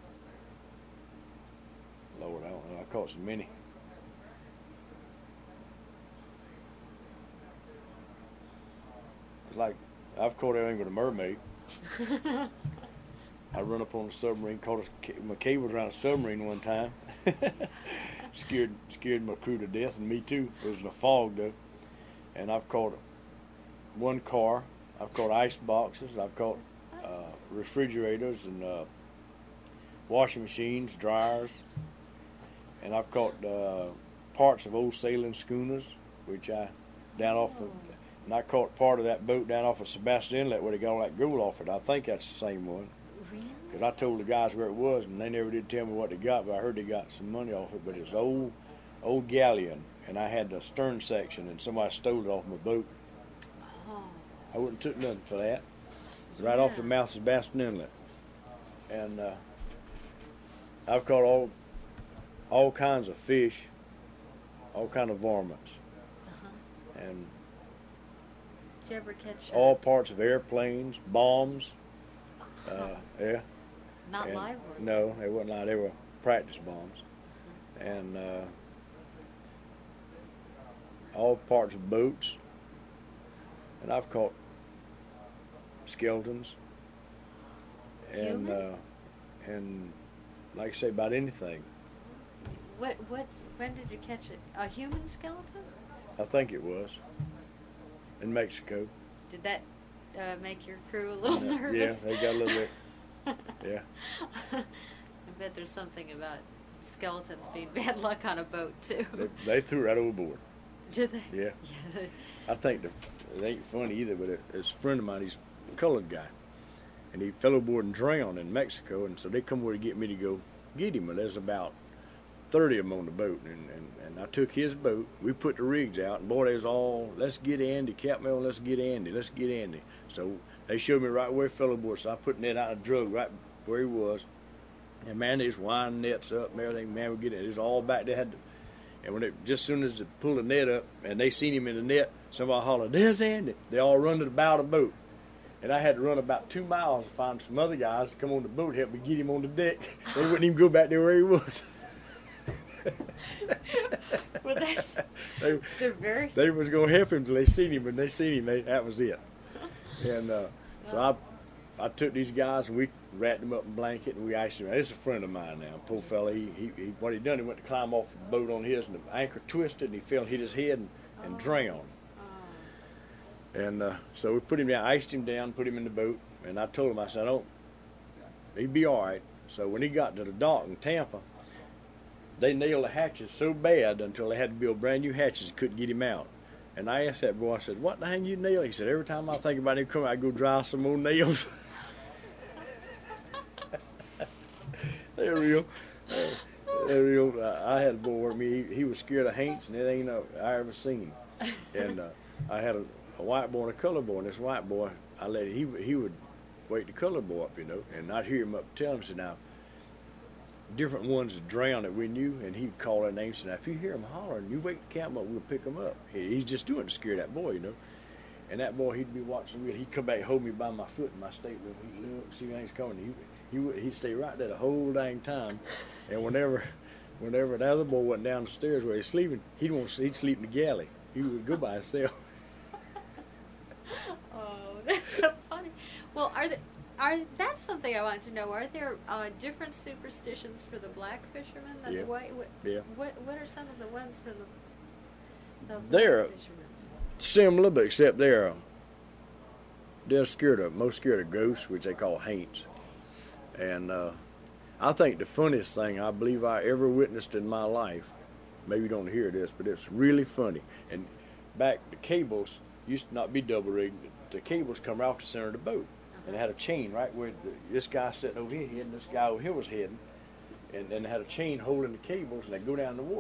Lord, I don't know. I caught so many. Like, I've caught everything but a mermaid. I run up on a submarine, caught my cables around a submarine one time. scared my crew to death, and me too. It was in a fog though. And I've caught one car. I've caught ice boxes. I've caught refrigerators and washing machines, dryers. And I've caught parts of old sailing schooners, which I down off of. And I caught part of that boat down off of Sebastian Inlet where they got all that gold off it. I think that's the same one. Really? Because I told the guys where it was, and they never did tell me what they got, but I heard they got some money off it. But it's old galleon, and I had the stern section, and somebody stole it off my boat. Oh. I wouldn't took nothing for that. Right off the mouth of Sebastian Inlet. And I've caught all kinds of fish, all kind of varmints. And did you ever catch all parts of airplanes, bombs. Yeah. Not live ones? No, they wasn't live. They were practice bombs. And all parts of boats. And I've caught skeletons. And and like I say, about anything. When did you catch it? A human skeleton? I think it was. In Mexico. Did that make your crew a little nervous? Yeah, they got a little bit. Yeah. I bet there's something about skeletons being bad luck on a boat too. They threw it right overboard. Did they? Yeah. I think it ain't funny either, but it's a friend of mine, he's a colored guy. And he fell overboard and drowned in Mexico, and so they come over to get me to go get him. And there's about 30 of them on the boat, and I took his boat. We put the rigs out, and boy, they was all, let's get Andy, Captain, let's get Andy. So they showed me right where he fell overboard, so I put the net out and drug right where he was. And man, they was winding nets up and everything. Man, we get it. It was all back there. And when just as soon as they pulled the net up and they seen him in the net, somebody hollered, "There's Andy." They all run to the bow of the boat. And I had to run about 2 miles to find some other guys to come on the boat and help me get him on the deck. They wouldn't even go back there where he was. Well, they're very. They was gonna help him till they seen him, and they seen him. That was it. And so I took these guys and we wrapped him up in a blanket and we iced him. This is a friend of mine now, poor fella. He what he done? He went to climb off the boat on his, and the anchor twisted, and he fell, and hit his head, and drowned. And so we put him down, iced him down, put him in the boat, and I told him, I said, he'd be all right. So when he got to the dock in Tampa, they nailed the hatches so bad until they had to build brand new hatches, couldn't get him out. And I asked that boy, I said, "What the hell you nail?" He said, "Every time I think about him coming, I go dry some more nails." They're real. They're real. I had a boy with me. He was scared of haints, and it ain't I ever seen. And I had a white boy and a colored boy. And this white boy, I let he would wake the colored boy up, and I'd hear him up tell him, said, "Now, different ones that drowned that we knew," and he'd call that name, said, "Now, if you hear him hollering, you wake the camp up, we'll pick him up." He's just doing it to scare that boy, And that boy, he'd be watching me. He'd come back and hold me by my foot in my stateroom. He'd look, see anything's coming. He'd stay right there the whole dang time. And whenever the other boy went down the stairs where he's sleeping, he'd sleep in the galley. He would go by himself. Oh, that's so funny. Well, that's something I want to know. Are there different superstitions for the black fishermen than the white? Yeah. What are some of the ones for the They're black fishermen? Similar, but except they're most scared of ghosts, which they call haints. And I think the funniest thing I believe I ever witnessed in my life, maybe you don't hear this, but it's really funny. And back, the cables used to not be double rigged. The cables come right off the center of the boat. And it had a chain right where this guy sitting over here heading, this guy over here was heading. And they had a chain holding the cables, and they go down in the water.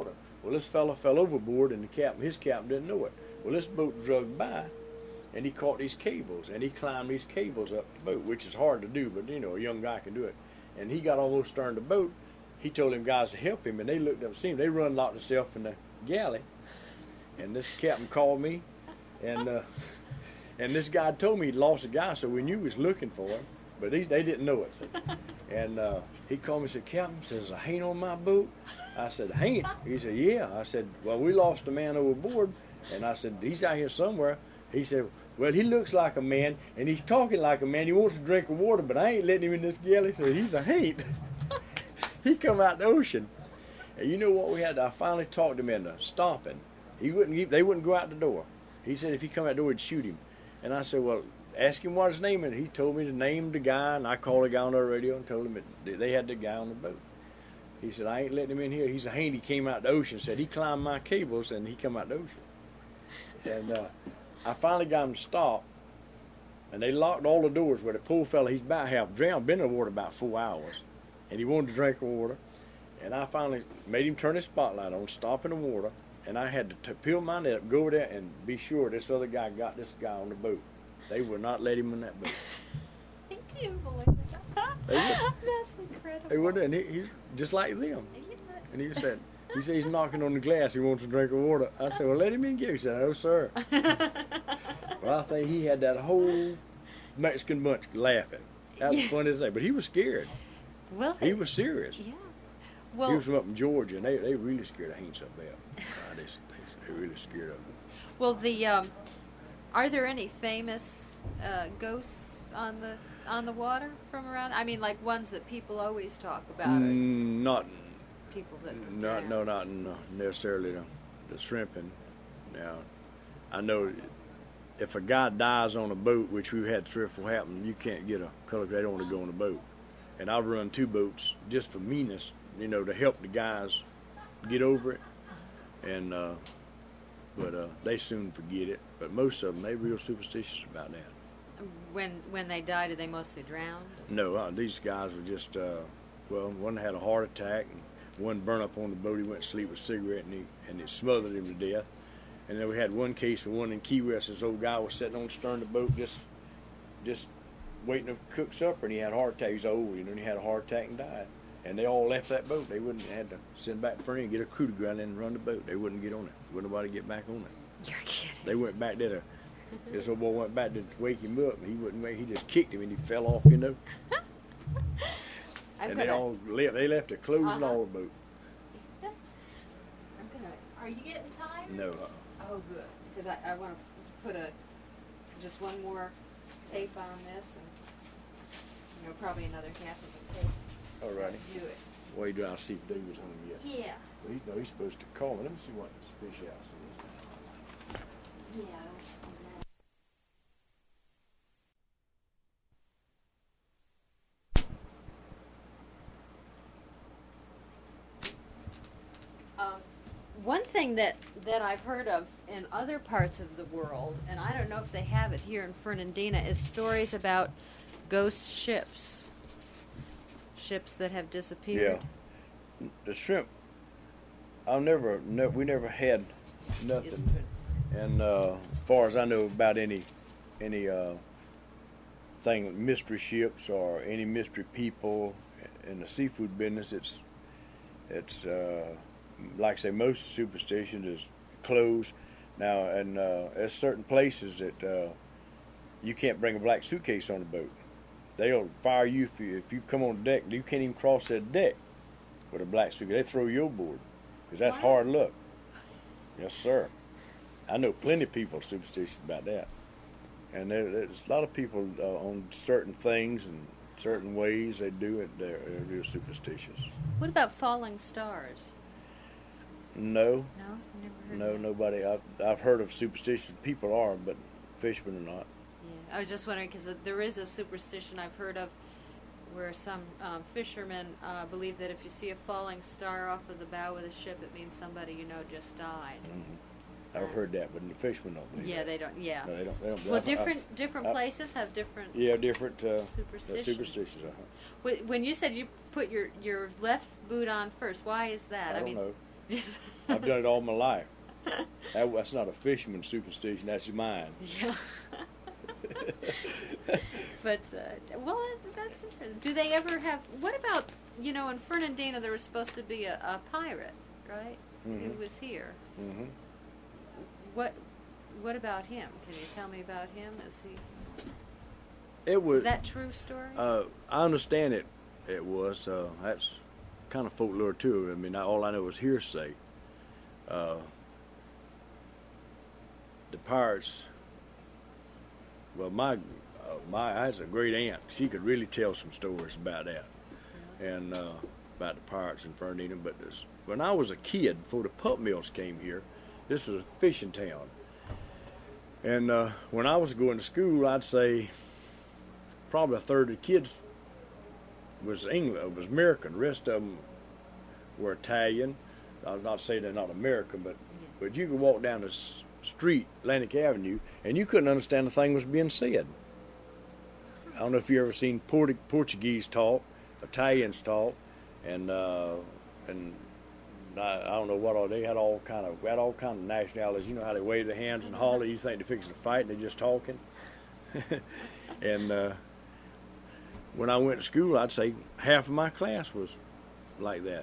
Well, this fella fell overboard, and his captain didn't know it. Well, this boat drug by, and he caught these cables, and he climbed these cables up the boat, which is hard to do, but a young guy can do it. And he got almost stern the boat. He told them guys to help him, and they looked up and seen him. They run locked themselves in the galley, and this captain called me, and this guy told me he'd lost a guy, so we knew he was looking for him, but they didn't know it. See? And he called me and said, Captain, says, a haint on my boat? I said, haint? He said, yeah. I said, well, we lost a man overboard, and I said, he's out here somewhere. He said, well, he looks like a man, and he's talking like a man. He wants to drink of water, but I ain't letting him in this galley, so he's a haint. He come out the ocean. And you know what we had? I finally talked him into stopping. They wouldn't go out the door. He said if he come out the door, he'd shoot him. And I said, well, ask him what his name is. He told me to name the guy, and I called the guy on the radio and told him that they had the guy on the boat. He said, I ain't letting him in here. He's a haint. He came out the ocean. Said he climbed my cables, and he come out the ocean. And I finally got him to stop, and they locked all the doors where the poor fella, he's about half drowned, been in the water about 4 hours, and he wanted to drink water. And I finally made him turn his spotlight on, stop in the water, and I had to peel my net up, go over there, and be sure this other guy got this guy on the boat. They would not let him in that boat. I do believe that. That's incredible. They wouldn't, and he's just like them. Yeah. And he said he's knocking on the glass. He wants a drink of water. I said, well, let him in. Get him. He said, no, sir. But I think he had that whole Mexican bunch laughing. That was funny as that. But he was scared. Well, He was serious. yeah. He Well, was from up in Georgia, and they really scared of Haints up there. They really scared of him. well, are there any famous ghosts on the water from around? I mean, like ones that people always talk about, or Not people that not necessarily the shrimping. Now, I know if a guy dies on a boat, which we've had 3 or 4 happen, you can't get a color. They don't want to go on the boat. And I've run 2 boats just for meanness, to help the guys get over it. And but they soon forget it. But most of them, they real superstitious about that. when they die, do they mostly drown? No, these guys were just one had a heart attack, and one burned up on the boat. He went to sleep with a cigarette, and it smothered him to death. And then we had one case of one in Key West. This old guy was sitting on the stern of the boat, just waiting to cook supper, and he had a heart attack. He was old, and he had a heart attack and died. And they all left that boat. They wouldn't had to send back for him and get a crew to go out and run the boat. They wouldn't get on it. Wouldn't nobody get back on it. You're kidding. They went back there. This old boy went back to wake him up, and he wouldn't wake. He just kicked him, and he fell off. And they all left. They left the clothes and all the boat. Are you getting tired? No. Oh, good. Because I want to put just one more tape on this, and probably another half of the tape. Alrighty. Do it. What are you doing? I'll see if David's home yet. Yeah. Well, he's supposed to call me. Let me see what this fish house is. Yeah. One thing that I've heard of in other parts of the world, and I don't know if they have it here in Fernandina, is stories about ghost ships. Ships that have disappeared. Yeah. The shrimp, we never had nothing. And as far as I know about any thing, mystery ships or any mystery people in the seafood business, it's like I say, most superstition is closed. Now, and there's certain places that you can't bring a black suitcase on the boat. They'll fire you if you come on deck. You can't even cross that deck with a black suitcase. They throw you overboard because that's hard luck. Yes, sir. I know plenty of people superstitious about that. And there's a lot of people on certain things and certain ways they do it. They're real superstitious. What about falling stars? No. No, never No, heard of that. nobody. I've heard of superstitious people are, but fishermen are not. Yeah, I was just wondering because there is a superstition I've heard of where some fishermen believe that if you see a falling star off of the bow of the ship, it means somebody you know just died. Mm-hmm. I've heard that, but the fishermen don't believe Yeah, that. they don't. Yeah. No, they don't. Well, different places have different. Yeah, different superstitions. superstitions. When you said you put your left boot on first, why is that? I don't know. Just I've done it all my life. That's not a fisherman's superstition. That's mine. yeah. But well, that's interesting. Do they ever have? What about in Fernandina there was supposed to be a pirate, right? Mm-hmm. Who was here? Mm-hmm. What about him? Can you tell me about him? It was. Is that true story? I understand it. It was. That's kind of folklore too. I mean, all I know is hearsay. The pirates. Well, my I had a great aunt. She could really tell some stories about that, and about the pirates in Fernandina. But when I was a kid, before the pup mills came here, this was a fishing town. And when I was going to school, I'd say probably a third of the kids was American. The rest of them were Italian. I'm not saying they're not American, but you could walk down the street, Atlantic Avenue, and you couldn't understand the thing was being said. I don't know if you ever seen Portuguese talk, Italians talk, and I don't know what all they had all kind of nationalities. You know how they wave their hands and holler. You think they're fixing to fight and they're just talking. And when I went to school, I'd say half of my class was like that.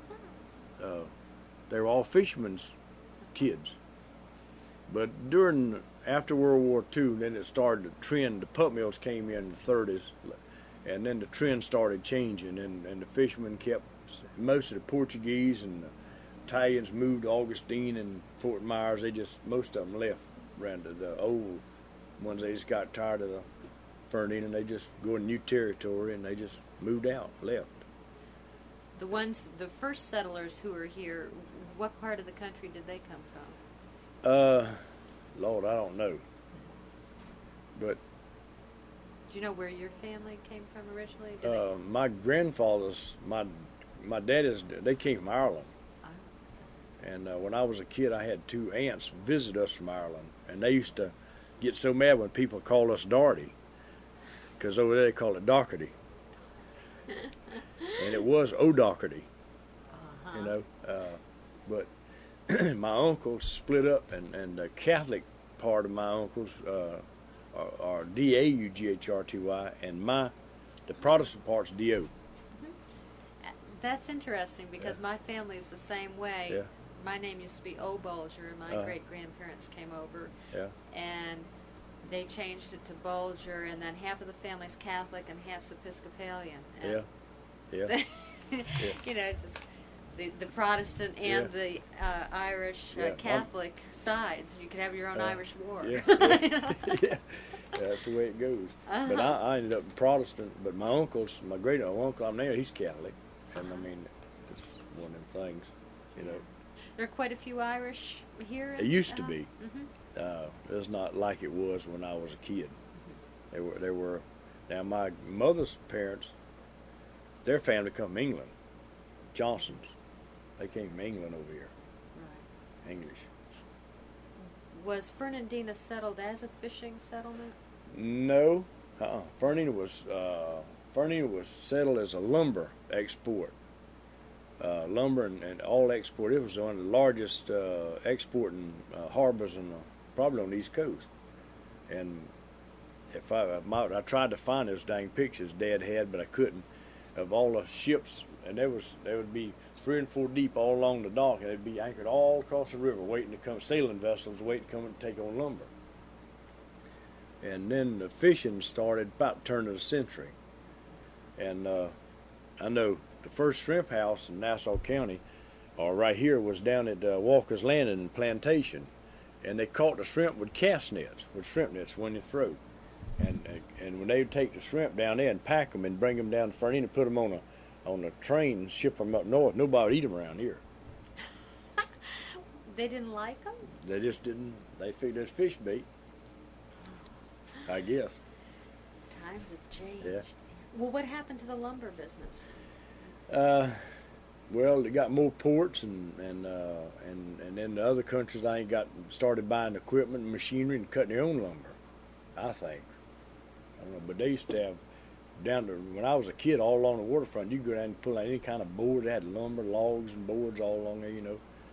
They were all fishermen's kids. But after World War II, then it started to trend. The pup mills came in the 30s, and then the trend started changing, and the fishermen kept, most of the Portuguese and the Italians moved to Augustine and Fort Myers. Most of them left around the old ones. They just got tired of the Fernandina, and they just go to new territory, and they just moved out, left. The first settlers who were here, what part of the country did they come from? Lord, I don't know. But do you know where your family came from originally? My grandfathers, my daddies, they came from Ireland. And when I was a kid, I had two aunts visit us from Ireland, and they used to get so mad when people called us Doherty, because over there they call it Doherty, and it was O'Doherty, but my uncles split up, and the Catholic part of my uncles are D-A-U-G-H-R-T-Y, and the Protestant part's D-O. That's interesting, because my family is the same way. Yeah. My name used to be O'Bulger, and my great-grandparents came over, and they changed it to Bulger, and then half of the family's Catholic and half's Episcopalian. And just the Protestant and the Irish Catholic sides. You could have your own Irish war. Yeah, that's the way it goes. But I ended up Protestant. But my great uncle, I'm there, he's Catholic, and I mean, it's one of them things, There are quite a few Irish here. It used to be. It's not like it was when I was a kid. There were. Now my mother's parents, their family come from England, Johnsons. They came from England over here. Right. English. Was Fernandina settled as a fishing settlement? No. Fernandina was settled as a lumber export. Lumber and all export. It was one of the largest exporting harbors probably on the East Coast. And I tried to find those dang pictures Dad had, but I couldn't, of all the ships, and there would be 3 and 4 deep all along the dock, and they'd be anchored all across the river, waiting to come. Sailing vessels waiting to come and take on lumber. And then the fishing started about the turn of the century. And I know the first shrimp house in Nassau County, or right here, was down at Walker's Landing and Plantation, and they caught the shrimp with cast nets, with shrimp nets when you throw. And when they would take the shrimp down there and pack them and bring them down to Fernandina and put them on a train and ship them up north, nobody would eat them around here. They didn't like them? They just didn't. They figured it was fish bait, I guess. Times have changed. Yeah. Well, what happened to the lumber business? Well, they got more ports, and then the other countries started buying equipment and machinery and cutting their own lumber, I think. I don't know, but they used to have when I was a kid, all along the waterfront, you could go down and pull out any kind of board that had lumber, logs and boards all along there,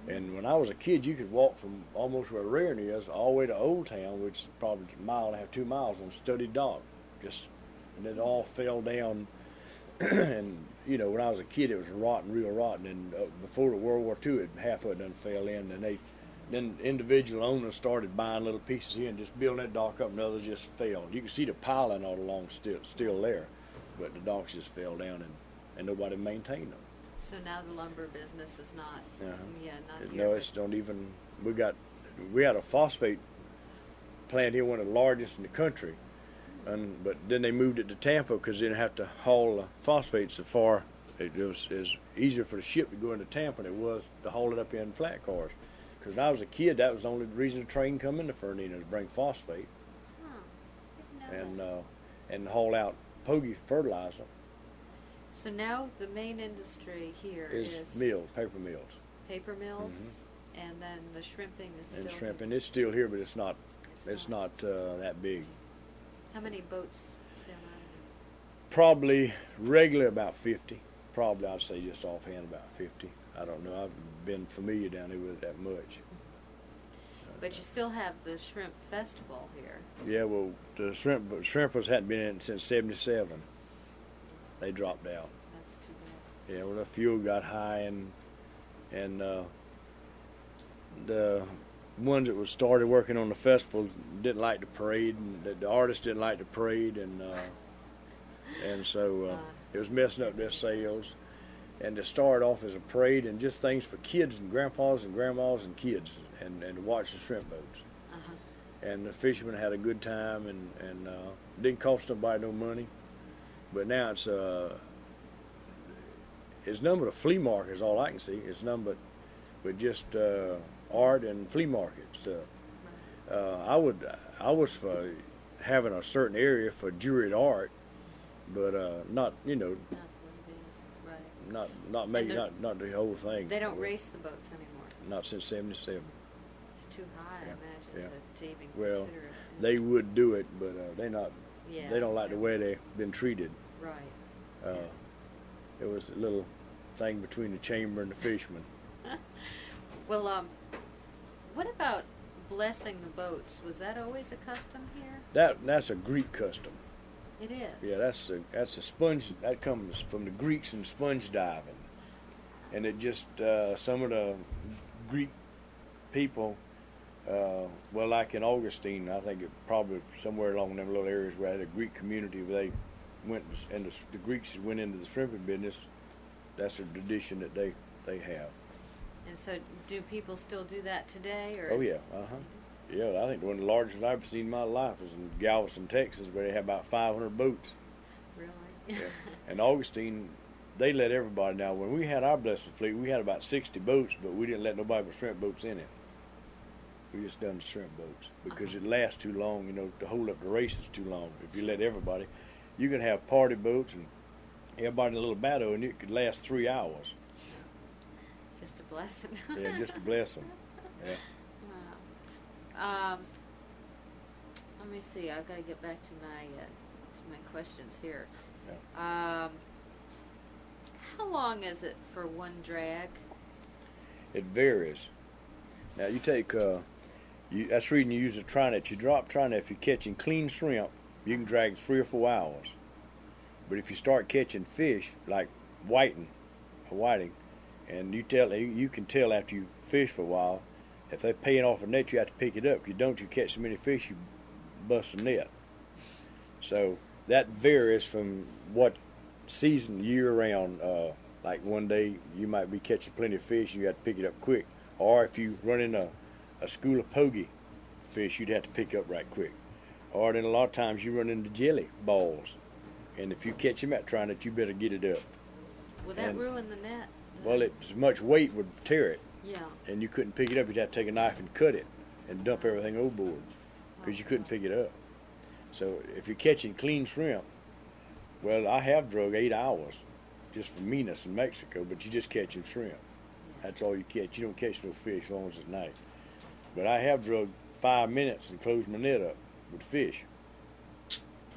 And when I was a kid, you could walk from almost where Rarian is all the way to Old Town, which is probably a mile and a half, 2 miles on study dock. And it all fell down. And when I was a kid, it was rotten, real rotten. And before the World War II, half of it done fell in. And then individual owners started buying little pieces here and just building that dock up, and others just fell. You can see the piling all along still there, but the docks just fell down, and nobody maintained them. So now the lumber business is not, not here. No, it's don't even. We had a phosphate plant here, one of the largest in the country, but then they moved it to Tampa because they didn't have to haul the phosphates so far. It was easier for the ship to go into Tampa than it was to haul it up in flat cars. Because when I was a kid, that was the only reason the train come into Fernandina, to bring phosphate Didn't know and haul out Pogey fertilizer. So now the main industry here is mills, paper mills. Paper mills, and then the shrimping is still. And shrimping, it's still here, but it's not that big. How many boats sail out of here? Probably regularly about 50. Probably I'd say just offhand about 50. I don't know. I've been familiar down there with it that much. But you still have the shrimp festival here. Yeah, well, the shrimpers hadn't been in since '77. They dropped out. That's too bad. Yeah, well, the fuel got high, and the ones that started working on the festival didn't like the parade, and the artists didn't like the parade, and so it was messing up their sales. And to start off as a parade and just things for kids and grandpas and grandmas and kids, and to watch the shrimp boats. And the fishermen had a good time, and didn't cost nobody no money. But now it's nothing but a flea market is all I can see. It's nothing but just art and flea market stuff. I was for having a certain area for jewelry art, but not Not what it is, right? not making not the whole thing. They don't race the boats anymore. Not since '77. It's too high, I imagine, to even Well, consider it. they would do it, but they not. Yeah, They don't like the way they've been treated. Right. It was a little thing between the chamber and the fishermen. Well, what about blessing the boats? Was that always a custom here? That's a Greek custom. It is. Yeah, that's a sponge that comes from the Greeks and sponge diving, and it just some of the Greek people, well, like in Augustine, I think it probably somewhere along them little areas where I had a Greek community where they went and the Greeks went into the shrimping business. That's a tradition that they have. And so, do people still do that today? Or Oh yeah, yeah. I think one of the largest I've ever seen in my life was in Galveston, Texas, where they have about 500 boats. Really? Yeah. And Augustine, they let everybody now. When we had our blessed fleet, we had about 60 boats, but we didn't let nobody but shrimp boats in it. We just done the shrimp boats because it lasts too long. To hold up the races too long. If you let everybody, you can have party boats and everybody in a little battle, and it could last 3 hours. Just a blessing. Yeah, just to bless them. Yeah. Wow. Let me see. I've got to get back to my questions here. Yeah. How long is it for one drag? It varies. Now you take that's the reason you use a trinet. You drop trinet. If you're catching clean shrimp, you can drag 3 or 4 hours. But if you start catching fish like whiting, and you can tell after you fish for a while, if they're paying off a net, you have to pick it up. If you don't, you catch so many fish, you bust the net. So that varies from what season, year round. Like one day you might be catching plenty of fish and you have to pick it up quick. Or if you run in a school of pogey fish, you'd have to pick up right quick. Or then a lot of times you run into jelly balls. And if you catch them at trying it, you better get it up. Will that ruin the net? Well, it's much weight would tear it. Yeah. And you couldn't pick it up. You'd have to take a knife and cut it and dump everything overboard because you couldn't pick it up. So if you're catching clean shrimp, well, I have drug 8 hours just for Minas in Mexico, but you're just catching shrimp. That's all you catch. You don't catch no fish as long as it's at night. But I have drug 5 minutes and closed my net up with fish.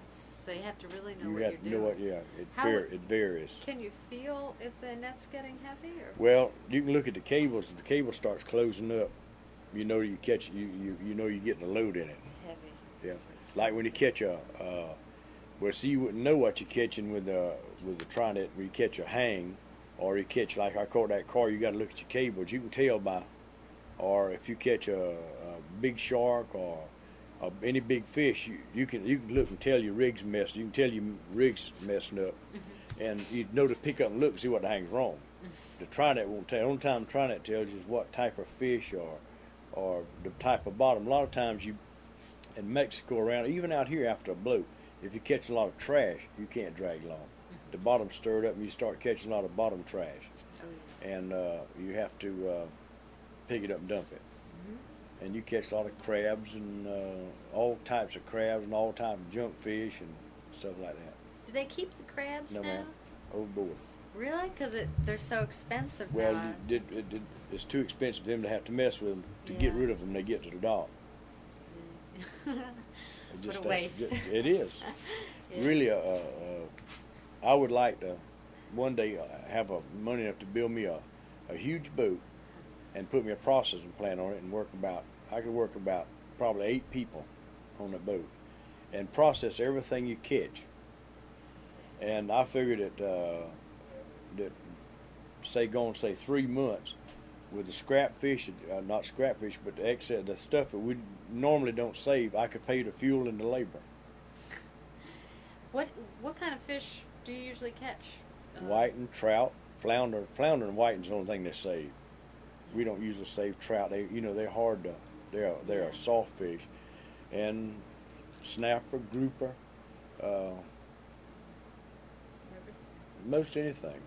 So you have to really know You what have you're to doing. know what. Yeah, How it varies. Can you feel if the net's getting heavy? Or? Well, you can look at the cables. If the cable starts closing up, you know you catch you know you're getting a load in it. It's heavy. Yeah, It's like when you catch a. Well, see, you wouldn't know what you're catching with the Trinet. When you catch a hang, or you catch, like I caught that car, you got to look at your cables. You can tell by, or if you catch a big shark or any big fish, you can look and tell your rig's messed. You can tell your rig's messing up, and you know to pick up and look and see what the hang's wrong. The Trinet won't tell. The only time the Trinet tells you is what type of fish or the type of bottom. A lot of times you in Mexico around, even out here after a bloat, if you catch a lot of trash, you can't drag along. The bottom's stirred up and you start catching a lot of bottom trash. Oh, yeah. And you have to pick it up and dump it. And you catch a lot of crabs and all types of crabs and all types of junk fish and stuff like that. Do they keep the crabs No, now? ma'am. Overboard. Really? Because they're so expensive Well, now. it's too expensive for them to have to mess with them. To get Yeah. rid of them, they get to the dock. What a waste. It is. Yeah. Really, I would like to one day have money enough to build me a huge boat and put me a processing plant on it and I could work about probably 8 people on the boat and process everything you catch. And I figured that say 3 months with the scrap fish, not scrap fish, but the excess, the stuff that we normally don't save, I could pay the fuel and the labor. What kind of fish do you usually catch? Whiting, trout, flounder and whiting's the only thing they save. We don't usually save trout. They're hard to. They're a soft fish, and snapper, grouper, most anything.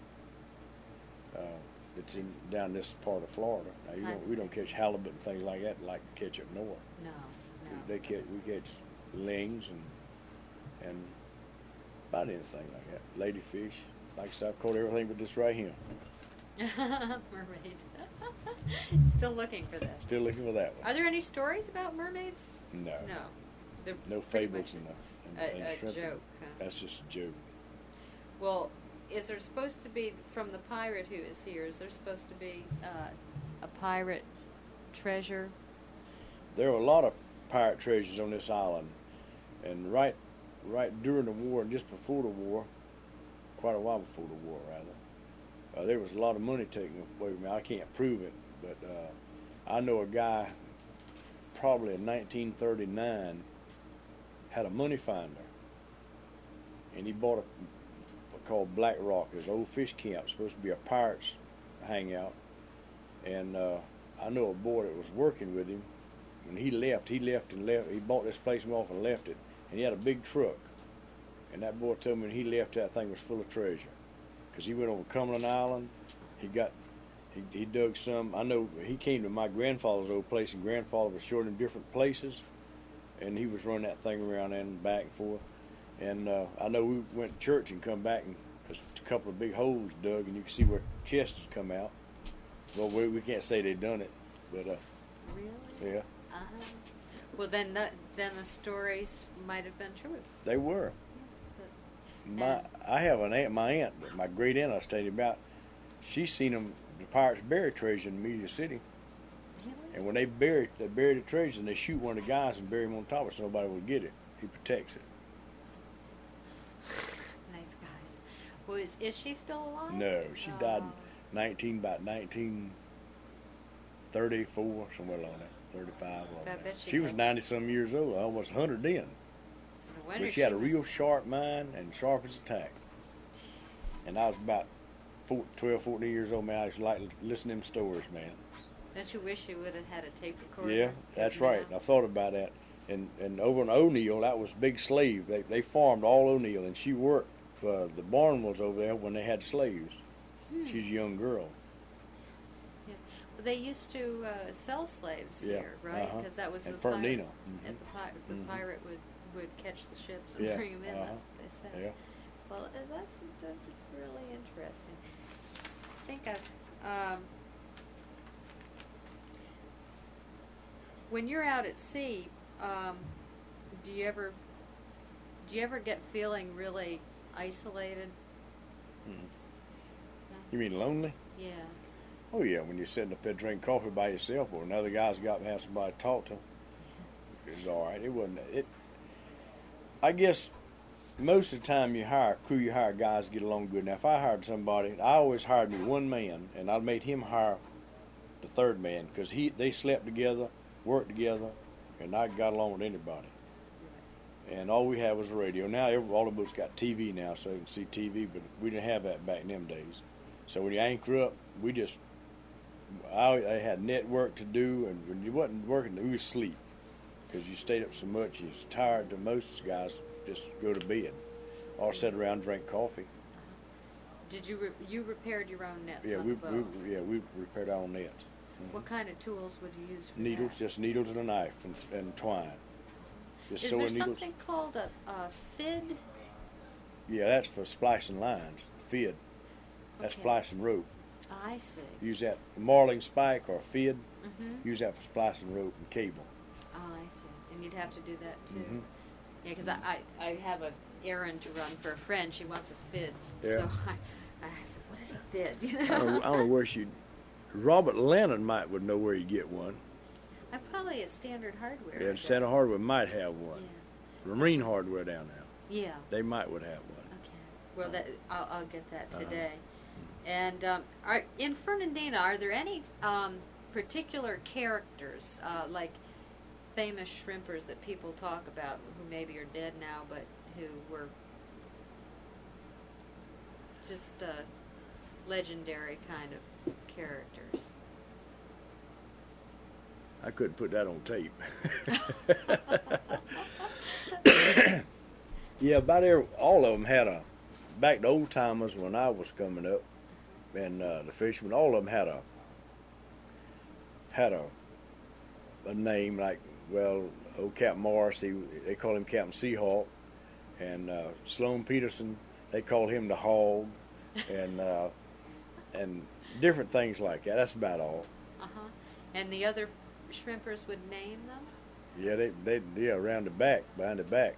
It's down this part of Florida. Now we don't catch halibut and things like that like we catch up north. No. We catch lings and about anything like that. Ladyfish. Like I said, I've caught everything but this right here. Mermaid. Still looking for that. Still looking for that one. Are there any stories about mermaids? No. No. They're No pretty fables much in a shrimp. joke. Huh? That's just a joke. Well, is there supposed to be, from the pirate who is here, is there supposed to be a pirate treasure? There were a lot of pirate treasures on this island, and right during the war and just before the war, quite a while before the war rather, there was a lot of money taken away from me. I can't prove it, but I know a guy probably in 1939 had a money finder, and he bought a called Black Rock. It was an old fish camp, supposed to be a pirate's hangout, and I know a boy that was working with him. When he left. He bought this place off and left it, and he had a big truck. And that boy told me when he left, that thing was full of treasure, because he went over Cumberland Island. He dug some. I know he came to my grandfather's old place, and grandfather was showing him different places, and he was running that thing around and back and forth. And I know we went to church and come back, and there's a couple of big holes dug, and you can see where chests had come out. Well, we can't say they done it, but Really? yeah, Well, then the stories might have been true. they were. And- I have an aunt, my great aunt I was telling you about. She's seen them, the pirates bury treasure in Media City, Really? and when they bury the treasure, and they shoot one of the guys and bury him on top of it so nobody will get it. He protects it. Nice guys. Well, is she still alive? No, she died Oh. in about 1934, somewhere along that, 35. Along I that. bet She was had- 90-some years old, almost 100 then. So no wonder But she had a was- real sharp mind and sharp as a tack. And I was about 12, 14 years old, man. I used to like to listen to them stories, man. Don't you wish you would have had a tape recorder? Yeah, 'Cause that's now- right. I thought about that. And over in O'Neill, that was Big Slave. They farmed all O'Neill, and she worked for the Barnwells over there when they had slaves. She's a young girl. Well, they used to sell slaves Yeah, here, right? uh-huh. Because that was And the Fernandina. pirate. The Mhm. pirate would catch the ships and Yeah, bring them in. uh-huh. That's what they said. Yeah. Well, that's really interesting. I think when you're out at sea, do you ever Do you ever get feeling really isolated? You mean lonely? Yeah. Oh yeah, when you're sitting up there drinking coffee by yourself, or another guy's got to have somebody to talk to. It was all right. It wasn't. It. I guess most of the time you hire a crew, you hire guys to get along good. Now, if I hired somebody, I always hired me one man, and I made him hire the third man because they slept together, worked together, and I got along with anybody. And all we had was a radio. Now all the boats got TV now, so you can see TV, but we didn't have that back in them days. So when you anchor up, I had network to do, and when you wasn't working, we would sleep because you stayed up so much, you was tired. Most guys just go to bed or sit around and drink coffee. Did you repaired your own nets Yeah, on the boat? we repaired our own nets. What kind of tools would you use for Needles, that? just needles and a knife and twine. Just Is sewing there needles. something called a fid? Yeah, that's for splicing lines. Fid. That's Okay. splicing rope. I see. Use that marling spike or fid. Mm-hmm. Use that for splicing rope and cable. Oh, I see. And you'd have to do that too. Mhm. Yeah, because I have an errand to run for a friend. She wants a fid. Yeah. So I said, what is a fid? You I don't know where Robert Lennon would know where you get one. I'm probably at Standard Hardware. Yeah, Standard Hardware might have one. Yeah. Marine Hardware down there. Yeah. They would have one. Okay. Well, I'll get that Uh-huh. today. And in Fernandina, are there any particular characters, like famous shrimpers that people talk about who maybe are dead now, but who were just legendary kind of characters? I couldn't put that on tape. Yeah, about all of them back to old timers when I was coming up, and the fishermen, all of them had a name like, well, old Captain Morris, they call him Captain Seahawk, and Sloan Peterson, they call him the Hog, and different things like that. That's about all. Uh-huh. And the other shrimpers would name them? Yeah, they around the back, behind the back.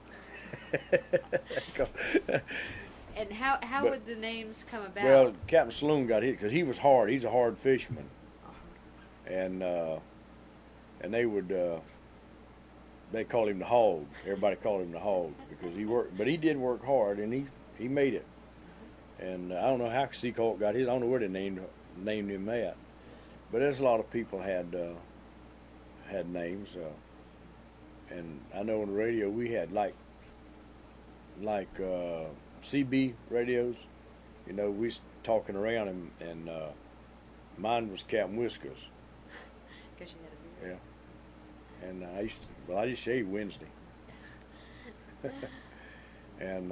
And how would the names come about? Well, Captain Sloan got hit because he was hard. He's a hard fisherman, and they called him the Hog. Everybody called him the Hog because he worked, but he did work hard, and he made it. And I don't know how Seahawk got his. I don't know where they named him at, but there's a lot of people had names, and I know on the radio we had like CB radios. You know, we was talking around, and mine was Captain Whiskers. Because you had a beard. Yeah. And I just shave Wednesday. And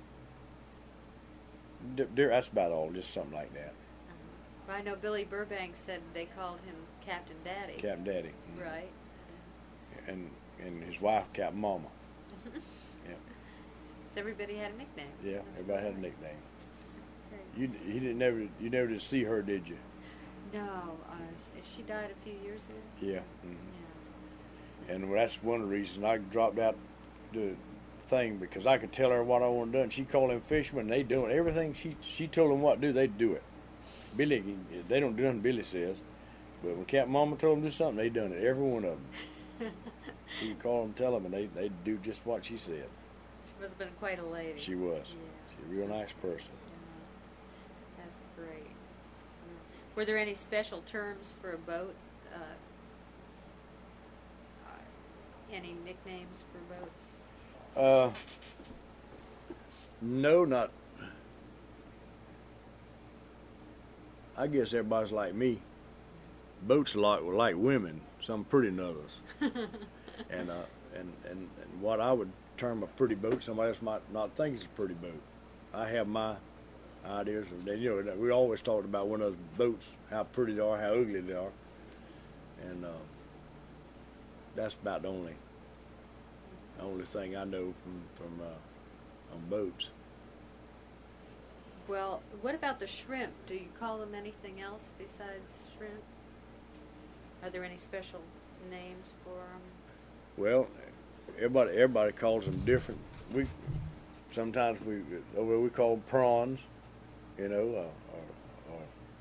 that's about all, just something like that. Well, I know Billy Burbank said they called him Captain Daddy. Captain Daddy. Right. And his wife, Captain Mama. Yeah. So everybody had a nickname. Yeah, That's everybody had a great. nickname. Great. You never did see her, did you? No, she died a few years ago. Yeah. Yeah. And that's one of the reasons I dropped out the thing, because I could tell her what I wanted done. She called them fishermen, and they doing everything she told them what to do, they'd do it. Billy, they don't do nothing Billy says, but when Captain Mama told them to do something, they done it, every one of them. She could call them, tell them, and they'd do just what she said. She must have been quite a lady. She was. Yeah. She's a real nice person. Yeah. That's great. Yeah. Were there any special terms for a boat? Any nicknames for boats? No, not. I guess everybody's like me. Boats like women, some pretty than others. and what I would term a pretty boat, somebody else might not think it's a pretty boat. I have my ideas of that. You know, we always talked about one of those boats, how pretty they are, how ugly they are, and that's about the only thing I know from on boats. Well, what about the shrimp? Do you call them anything else besides shrimp? Are there any special names for them? Well, everybody calls them different. we sometimes over we call them prawns, you know, or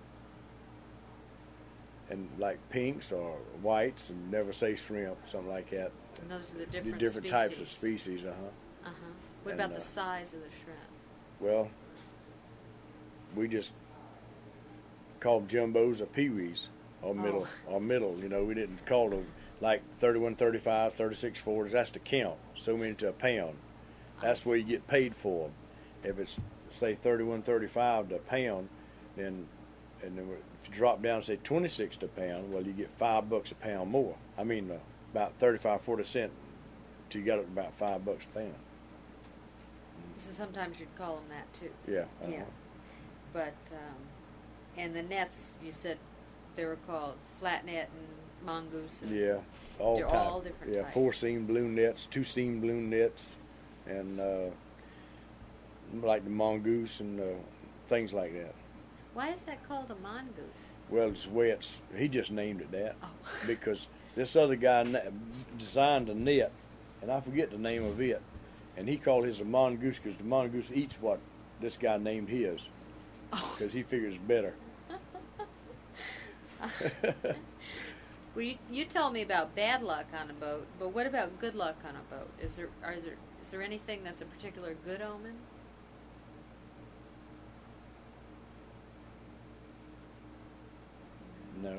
and like pinks or whites, and never say shrimp, something like that. And those are the different different species. types of species. What And, about the size of the shrimp? Well, we just called jumbos or peewees or middle. You know, we didn't call them like 31, 35, 36, 40s. That's the count. So many to a pound. That's where you get paid for them. If it's say 31, 35 to a pound, then if you drop down say 26 to a pound, well, you get $5 a pound more. I mean, about 35, 40 cents till you got it about $5 a pound. So sometimes you'd call them that too. Yeah. Yeah. But and the nets, you said they were called flat net and mongoose. And Yeah, they're all different Yeah, types. 4-seam balloon nets, 2-seam balloon nets, and like the mongoose and things like that. Why is that called a mongoose? Well, it's the way he just named it that Oh. because this other guy designed a net, and I forget the name of it, and he called his a mongoose because the mongoose eats what this guy named his because he figures it's better. Well, you told me about bad luck on a boat, but what about good luck on a boat? Is there anything that's a particular good omen? No,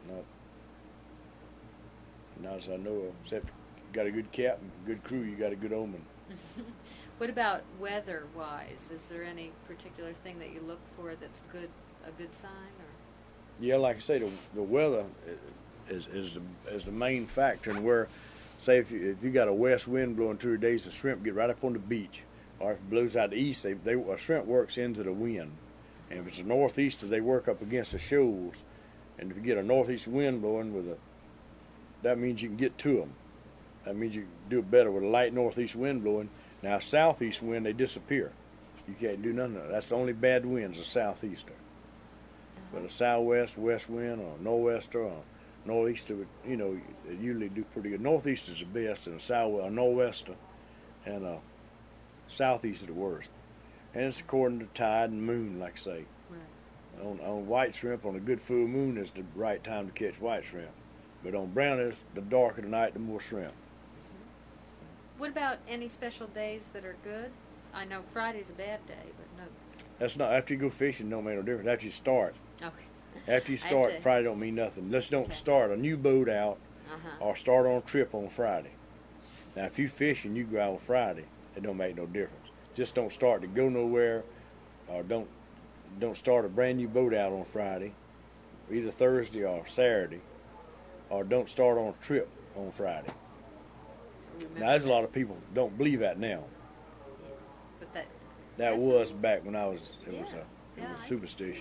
not as I know of. Except you got a good captain, good crew, you got a good omen. What about weather-wise? Is there any particular thing that you look for that's a good sign? Or? Yeah, like I say, the weather is the main factor. And where, say, if you got a west wind blowing 2 days, the shrimp get right up on the beach. Or if it blows out the east, a shrimp works into the wind. And if it's a northeaster, they work up against the shoals. And if you get a northeast wind blowing that means you can get to them. That means you can do it better with a light northeast wind blowing. Now, southeast wind, they disappear. You can't do nothing. That's the only bad winds, a southeaster. But a southwest, west wind, or nor'wester, or northeaster, you know, they usually do pretty good. Northeast is the best, and a nor'wester, and a southeast is the worst. And it's according to tide and moon, like I say. Right. On white shrimp, on a good full moon is the right time to catch white shrimp. But on brown, the darker the night, the more shrimp. What about any special days that are good? I know Friday's a bad day, but no. That's not, after you go fishing, don't make no difference. After you start. Okay. After you I start, see. Friday don't mean nothing. Let's don't Okay. start a new boat out Uh-huh. or start on a trip on Friday. Now, if you fish and you go out on Friday, it don't make no difference. Just don't start to go nowhere, or don't start a brand new boat out on Friday, either Thursday or Saturday, or don't start on a trip on Friday. Remember Now, there's a that. lot of people don't believe that now. But that. That was back when it was Yeah, superstitious.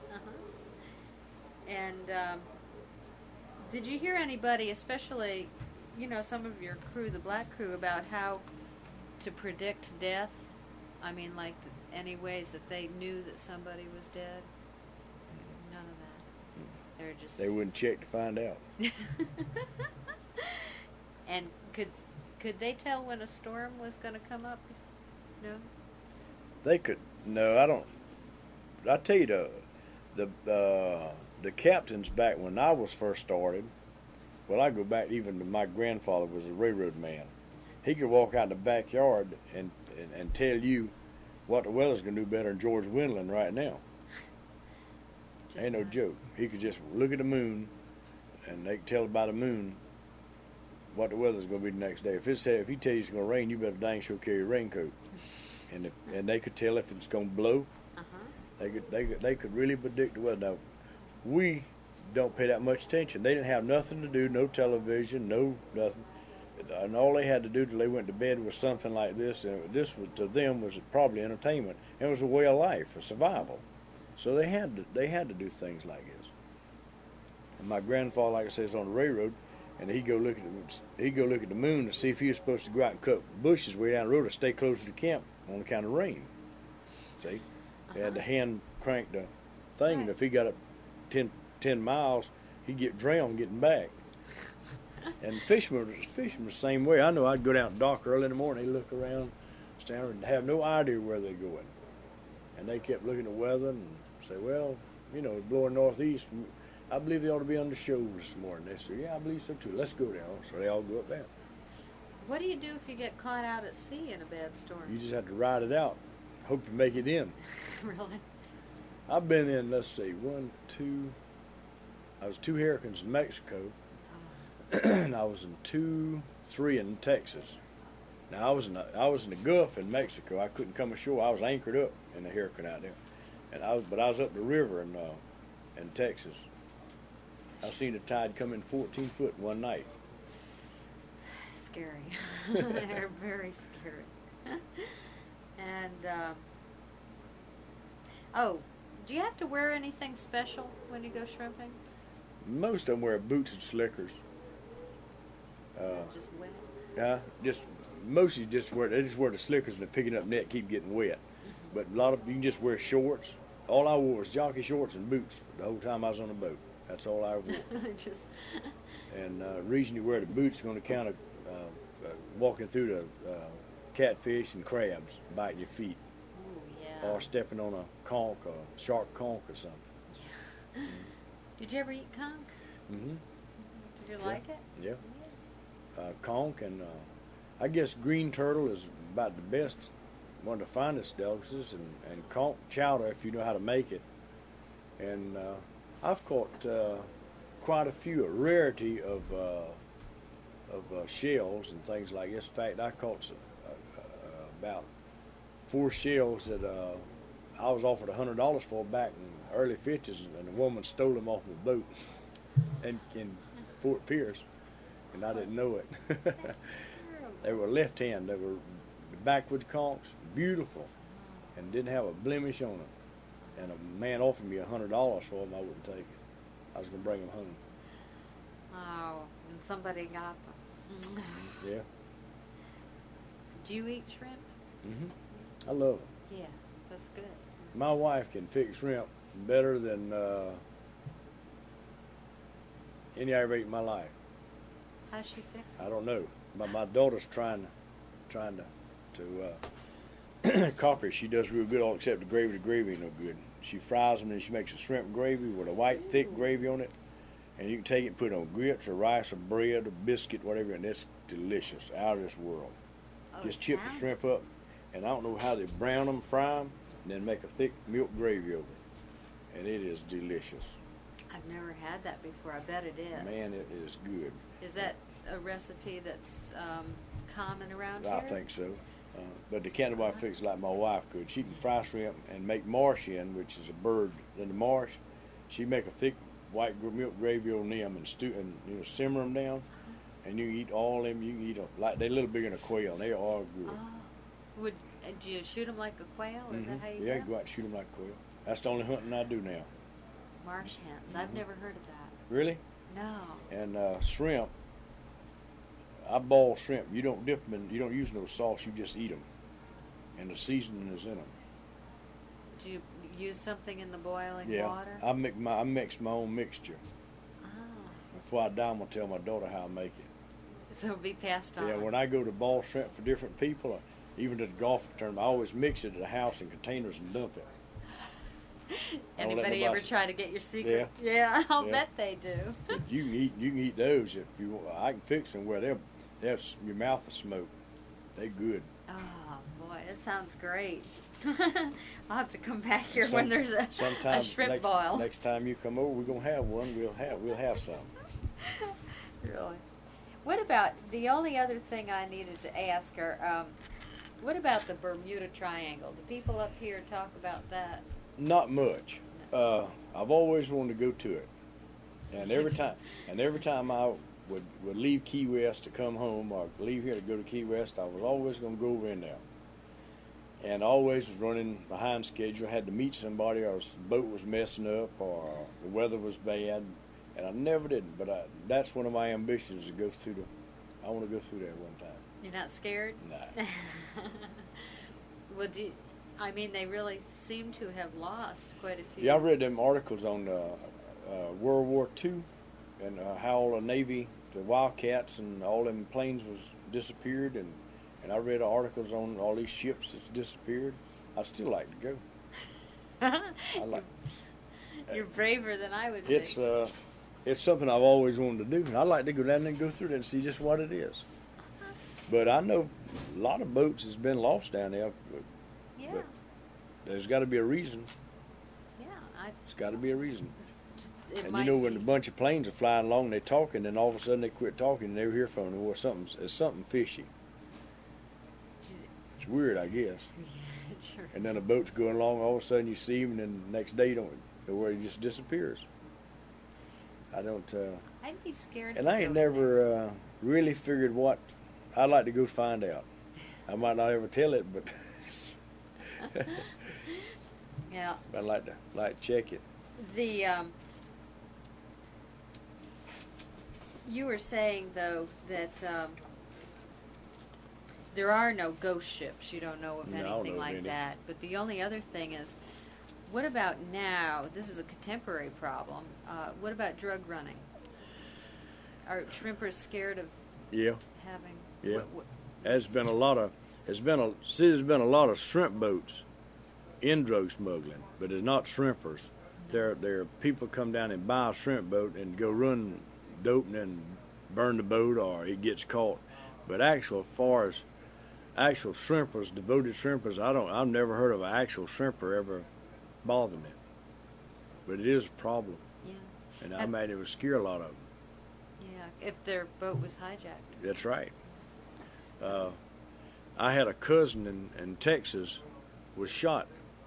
And did you hear anybody, especially, some of your crew, the black crew, about how to predict death? I mean, like any ways that they knew that somebody was dead? None of that. They were just. They wouldn't check to find out. And could they tell when a storm was going to come up? No. They could. No, I don't. I tell you, the captains back when I was first started. Well, I go back even to my grandfather was a railroad man. He could walk out in the backyard and tell you what the weather's going to do better than George Wendland right now. Just Ain't no not. joke. He could just look at the moon, and they could tell by the moon what the weather's going to be the next day. If he tell you it's going to rain, you better dang sure carry a raincoat. And they could tell if it's going to blow. Uh-huh. They could really predict the weather. Now, we don't pay that much attention. They didn't have nothing to do, no television, no nothing. And all they had to do till they went to bed was something like this, and this was to them was probably entertainment. It was a way of life, a survival. So they had to do things like this. And my grandfather, like I said, is on the railroad, and he'd go look at the moon to see if he was supposed to go out and cut bushes way down the road or stay close to the camp on account of rain. See, they had to hand crank the thing, and if he got up 10 miles, he'd get drowned getting back. And fishermen the same way. I know I'd go down to dock early in the morning, they'd look around stand and have no idea where they're going. And they kept looking at the weather and say, well, you know, it's blowing northeast. I believe they ought to be on the show this morning. They said, yeah, I believe so too. Let's go down. So they all go up there. What do you do if you get caught out at sea in a bad storm? You just have to ride it out. Hope to make it in. Really? I've been in, let's see, I was 2 hurricanes in Mexico, and I was in 3 in Texas. Now I was in the Gulf in Mexico. I couldn't come ashore. I was anchored up in the hurricane out there, and I was up the river in Texas. I seen the tide come in 14 foot one night. Scary. They're very scary. And do you have to wear anything special when you go shrimping? Most of them wear boots and slickers. Just wet. Yeah, mostly they just wear the slickers and the picking up net keep getting wet. Mm-hmm. But a lot of you can just wear shorts. All I wore was jockey shorts and boots the whole time I was on the boat. That's all I wore. And the reason you wear the boots is going to count walking through the catfish and crabs biting your feet. Ooh, yeah. Or stepping on a conch, a sharp conch or something. Yeah. Mm-hmm. Did you ever eat conch? Mm-hmm. Did you like it? Yeah. Conch and I guess green turtle is about the best, one of the finest delicacies, and conch chowder if you know how to make it. And I've caught quite a few, a rarity of shells and things like this. In fact, I caught about 4 shells that I was offered $100 for back in the early 50s, and a woman stole them off my boat in Fort Pierce, and I didn't know it. They were left hand. They were backwoods conchs, beautiful, and didn't have a blemish on them. And a man offered me $100 for them. I wouldn't take it. I was going to bring them home. Oh, and somebody got them. Yeah. Do you eat shrimp? Mm-hmm. I love them. Yeah, that's good. My wife can fix shrimp better than any I ever ate in my life. How's she fix it? I don't know, but my daughter's trying to copy. She does real good, all except the gravy. The gravy ain't no good. She fries them and she makes a shrimp gravy with a white thick gravy on it, and you can take it and put it on grits or rice or bread or biscuit, whatever, and it's delicious, out of this world. Oh, Just chip the shrimp up, and I don't know how they brown them, fry them, and then make a thick milk gravy over it, and it is delicious. I've never had that before. I bet it is. Man, it is good. Is that a recipe that's common around here? I think so. But the can't nobody fix it like my wife could. She can fry shrimp and make marsh in, which is a bird in the marsh. She make a thick white milk gravy on them and stew and simmer them down, and you eat all of them. You can eat them like they're a little bigger than a quail. And they are good. Oh. Do you shoot them like a quail? Is that how you do Yeah, it? go out and shoot them like a quail. That's the only hunting I do now. Marsh hens. I've never heard of that. Really? No. And shrimp, I boil shrimp. You don't dip them in, you don't use no sauce, you just eat them. And the seasoning is in them. Do you use something in the boiling Yeah, water? I mix my own mixture. Oh. Before I die, I'm going to tell my daughter how I make it. So it'll be passed on. Yeah, when I go to boil shrimp for different people, even to the golf tournament, I always mix it at the house in containers and dump it. Anybody ever try to get your secret? Yeah, I'll bet they do. But you can eat those if you want. I can fix them where your mouth will smoke. They good. Oh boy, it sounds great. I'll have to come back here when there's a shrimp boil. Next time you come over, we're gonna have one. We'll have some. Really. What about the only other thing I needed to ask her? What about the Bermuda Triangle? Do people up here talk about that? Not much. I've always wanted to go to it, and every time I would leave Key West to come home, or leave here to go to Key West, I was always going to go over in there. And always was running behind schedule. Had to meet somebody, or the boat was messing up, or the weather was bad, and I never did. But that's one of my ambitions to go through I want to go through there one time. You're not scared? Nah. Well, they really seem to have lost quite a few. Yeah, I read them articles on World War II and how all the Navy, the Wildcats, and all them planes was disappeared, and and I read articles on all these ships that's disappeared, I'd still like to go. I like. You're braver than I would be. It's something I've always wanted to do. I'd like to go down there and go through that and see just what it is. But I know a lot of boats has been lost down there. Yeah. But there's got to be a reason. Yeah. There's got to be a reason. It And might you know, when be. a bunch of planes are flying along, they're talking, and all of a sudden they quit talking, and never hear from them. Or there's something fishy. It's weird, I guess. Sure. And then a boat's going along, all of a sudden you see him, and then the next day you don't know where he just disappears. I don't. I'd be scared. And to I ain't go in there. never really figured what. I'd like to go find out. I might not ever tell it, but Yeah. I'd like to check it. The you were saying though that there are no ghost ships. You don't know of No, I don't anything know of like any. that. But the only other thing is, what about now? This is a contemporary problem. What about drug running? Are shrimpers scared of Yeah, having? yeah. What, There's been a lot of there's been a lot of shrimp boats in drug smuggling, but it's not shrimpers. There are people come down and buy a shrimp boat and go run dope and then burn the boat or it gets caught. But as far as actual shrimpers, devoted shrimpers, I've never heard of an actual shrimper ever bothering it. But it is a problem, Yeah. and I imagine it would scare a lot of them. Yeah. If their boat was hijacked. That's right. I had a cousin in Texas was shot,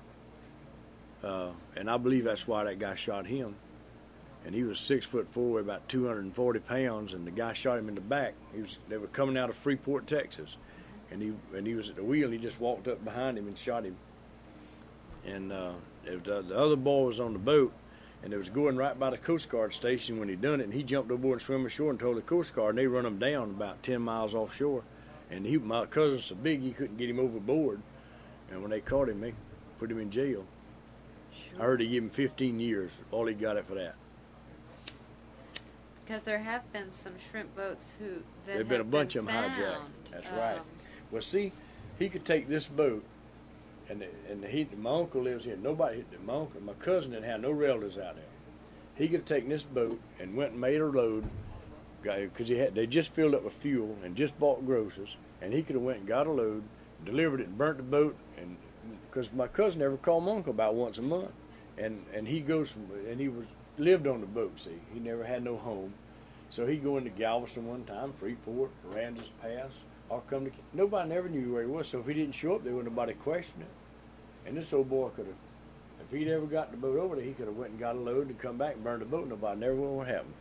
and I believe that's why that guy shot him. And he was 6'4", weighed about 240 pounds, and the guy shot him in the back. They were coming out of Freeport, Texas, and he was at the wheel. And he just walked up behind him and shot him. And the other boy was on the boat, and it was going right by the Coast Guard station when he done it. And he jumped aboard and swam ashore and told the Coast Guard, and they run him down about 10 miles offshore. And my cousin's so big he couldn't get him overboard. And when they caught him, they put him in jail. Sure. I heard they gave him 15 years. All he got it for that. Because there have been some shrimp boats that There've have been a bunch of them found. hijacked. That's right. Well, see, he could take this boat, and my uncle lives here. My cousin didn't have no relatives out there. He could have taken this boat and went and made a load, because they just filled up with fuel and just bought groceries, and he could have went and got a load, delivered it, and burnt the boat. And because my cousin never called my uncle about once a month, and he lived on the boat. See, he never had no home, so he'd go into Galveston one time, Freeport, Aransas Pass, or come to. Nobody never knew where he was, so if he didn't show up, there wasn't nobody questioning it. And this old boy could have, if he'd ever got the boat over there, he could have went and got a load and come back and burned the boat. Nobody never knew what happened.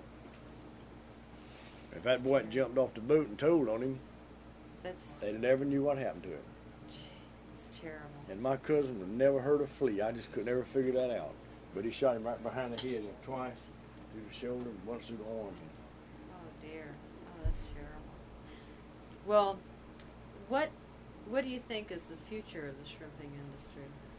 If that boy hadn't jumped off the boat and told on him, they'd never knew what happened to him. It's terrible. And my cousin had never heard of flea. I just could never figure that out. But he shot him right behind the head twice, through the shoulder, and once through the arm. Oh dear. Oh, that's terrible. Well, what do you think is the future of the shrimping industry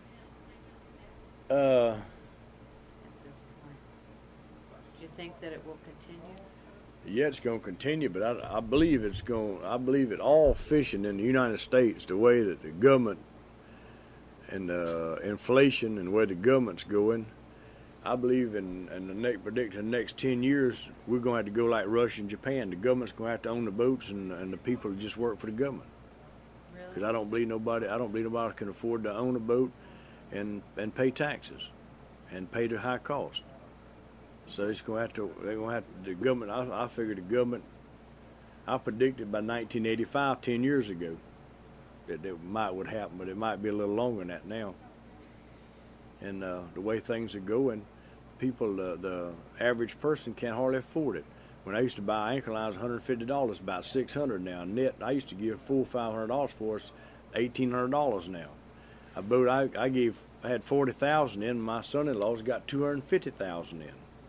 at this point? Do you think that it will continue? Yeah, it's going to continue, but I believe I believe that all fishing in the United States, the way that the government and inflation and where the government's going, I believe predicting the next 10 years, we're going to have to go like Russia and Japan. The government's going to have to own the boats, and the people just work for the government. Really? Because I don't believe nobody can afford to own a boat and pay taxes and pay the high cost. So they're going to have the government. I figure the government. I predicted by 1985, 10 years ago, that would happen, but it might be a little longer than that now. And the way things are going, people, the average person can't hardly afford it. When I used to buy anchor lines, $150, about $600 now. Net, I used to give $500 for us, $1,800 now. A boat I had $40,000 in. My son-in-law's got $250,000 in.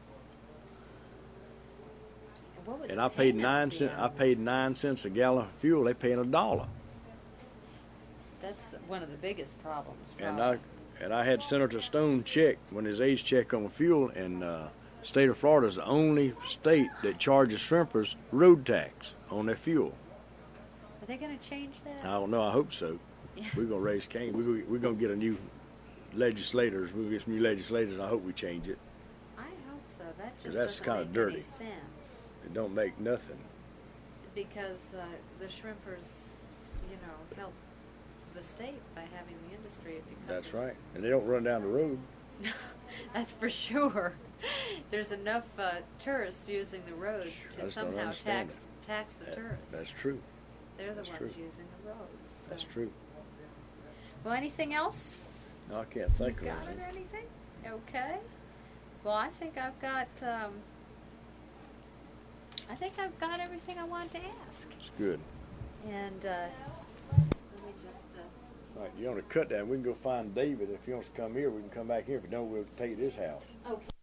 And I paid 9 cents. I paid 9 cents a gallon of fuel. They paying $1. That's one of the biggest problems. And I had Senator Stone check when his age check on fuel, and the state of Florida is the only state that charges shrimpers road tax on their fuel. Are they going to change that? I don't know. I hope so. Yeah. We're gonna raise Cain. We're gonna get a new legislators. We'll get some new legislators. I hope we change it. I hope so. That just That's doesn't kinda make dirty. any sense. It don't make nothing. Because the shrimpers, you know, help the state by having the industry. That's right. And they don't run down the road. That's for sure. There's enough tourists using the roads I to just don't somehow understand tax the tourists. That's true. They're the that's ones true. using the roads. So. That's true. Well, anything else? No, I can't think You of got it anything. or anything? Okay. Well, I think I've got. I think I've got everything I wanted to ask. It's good. And let me just. All right, you want to cut that? We can go find David. If he wants to come here, we can come back here. If he don't, we'll take this house. Okay.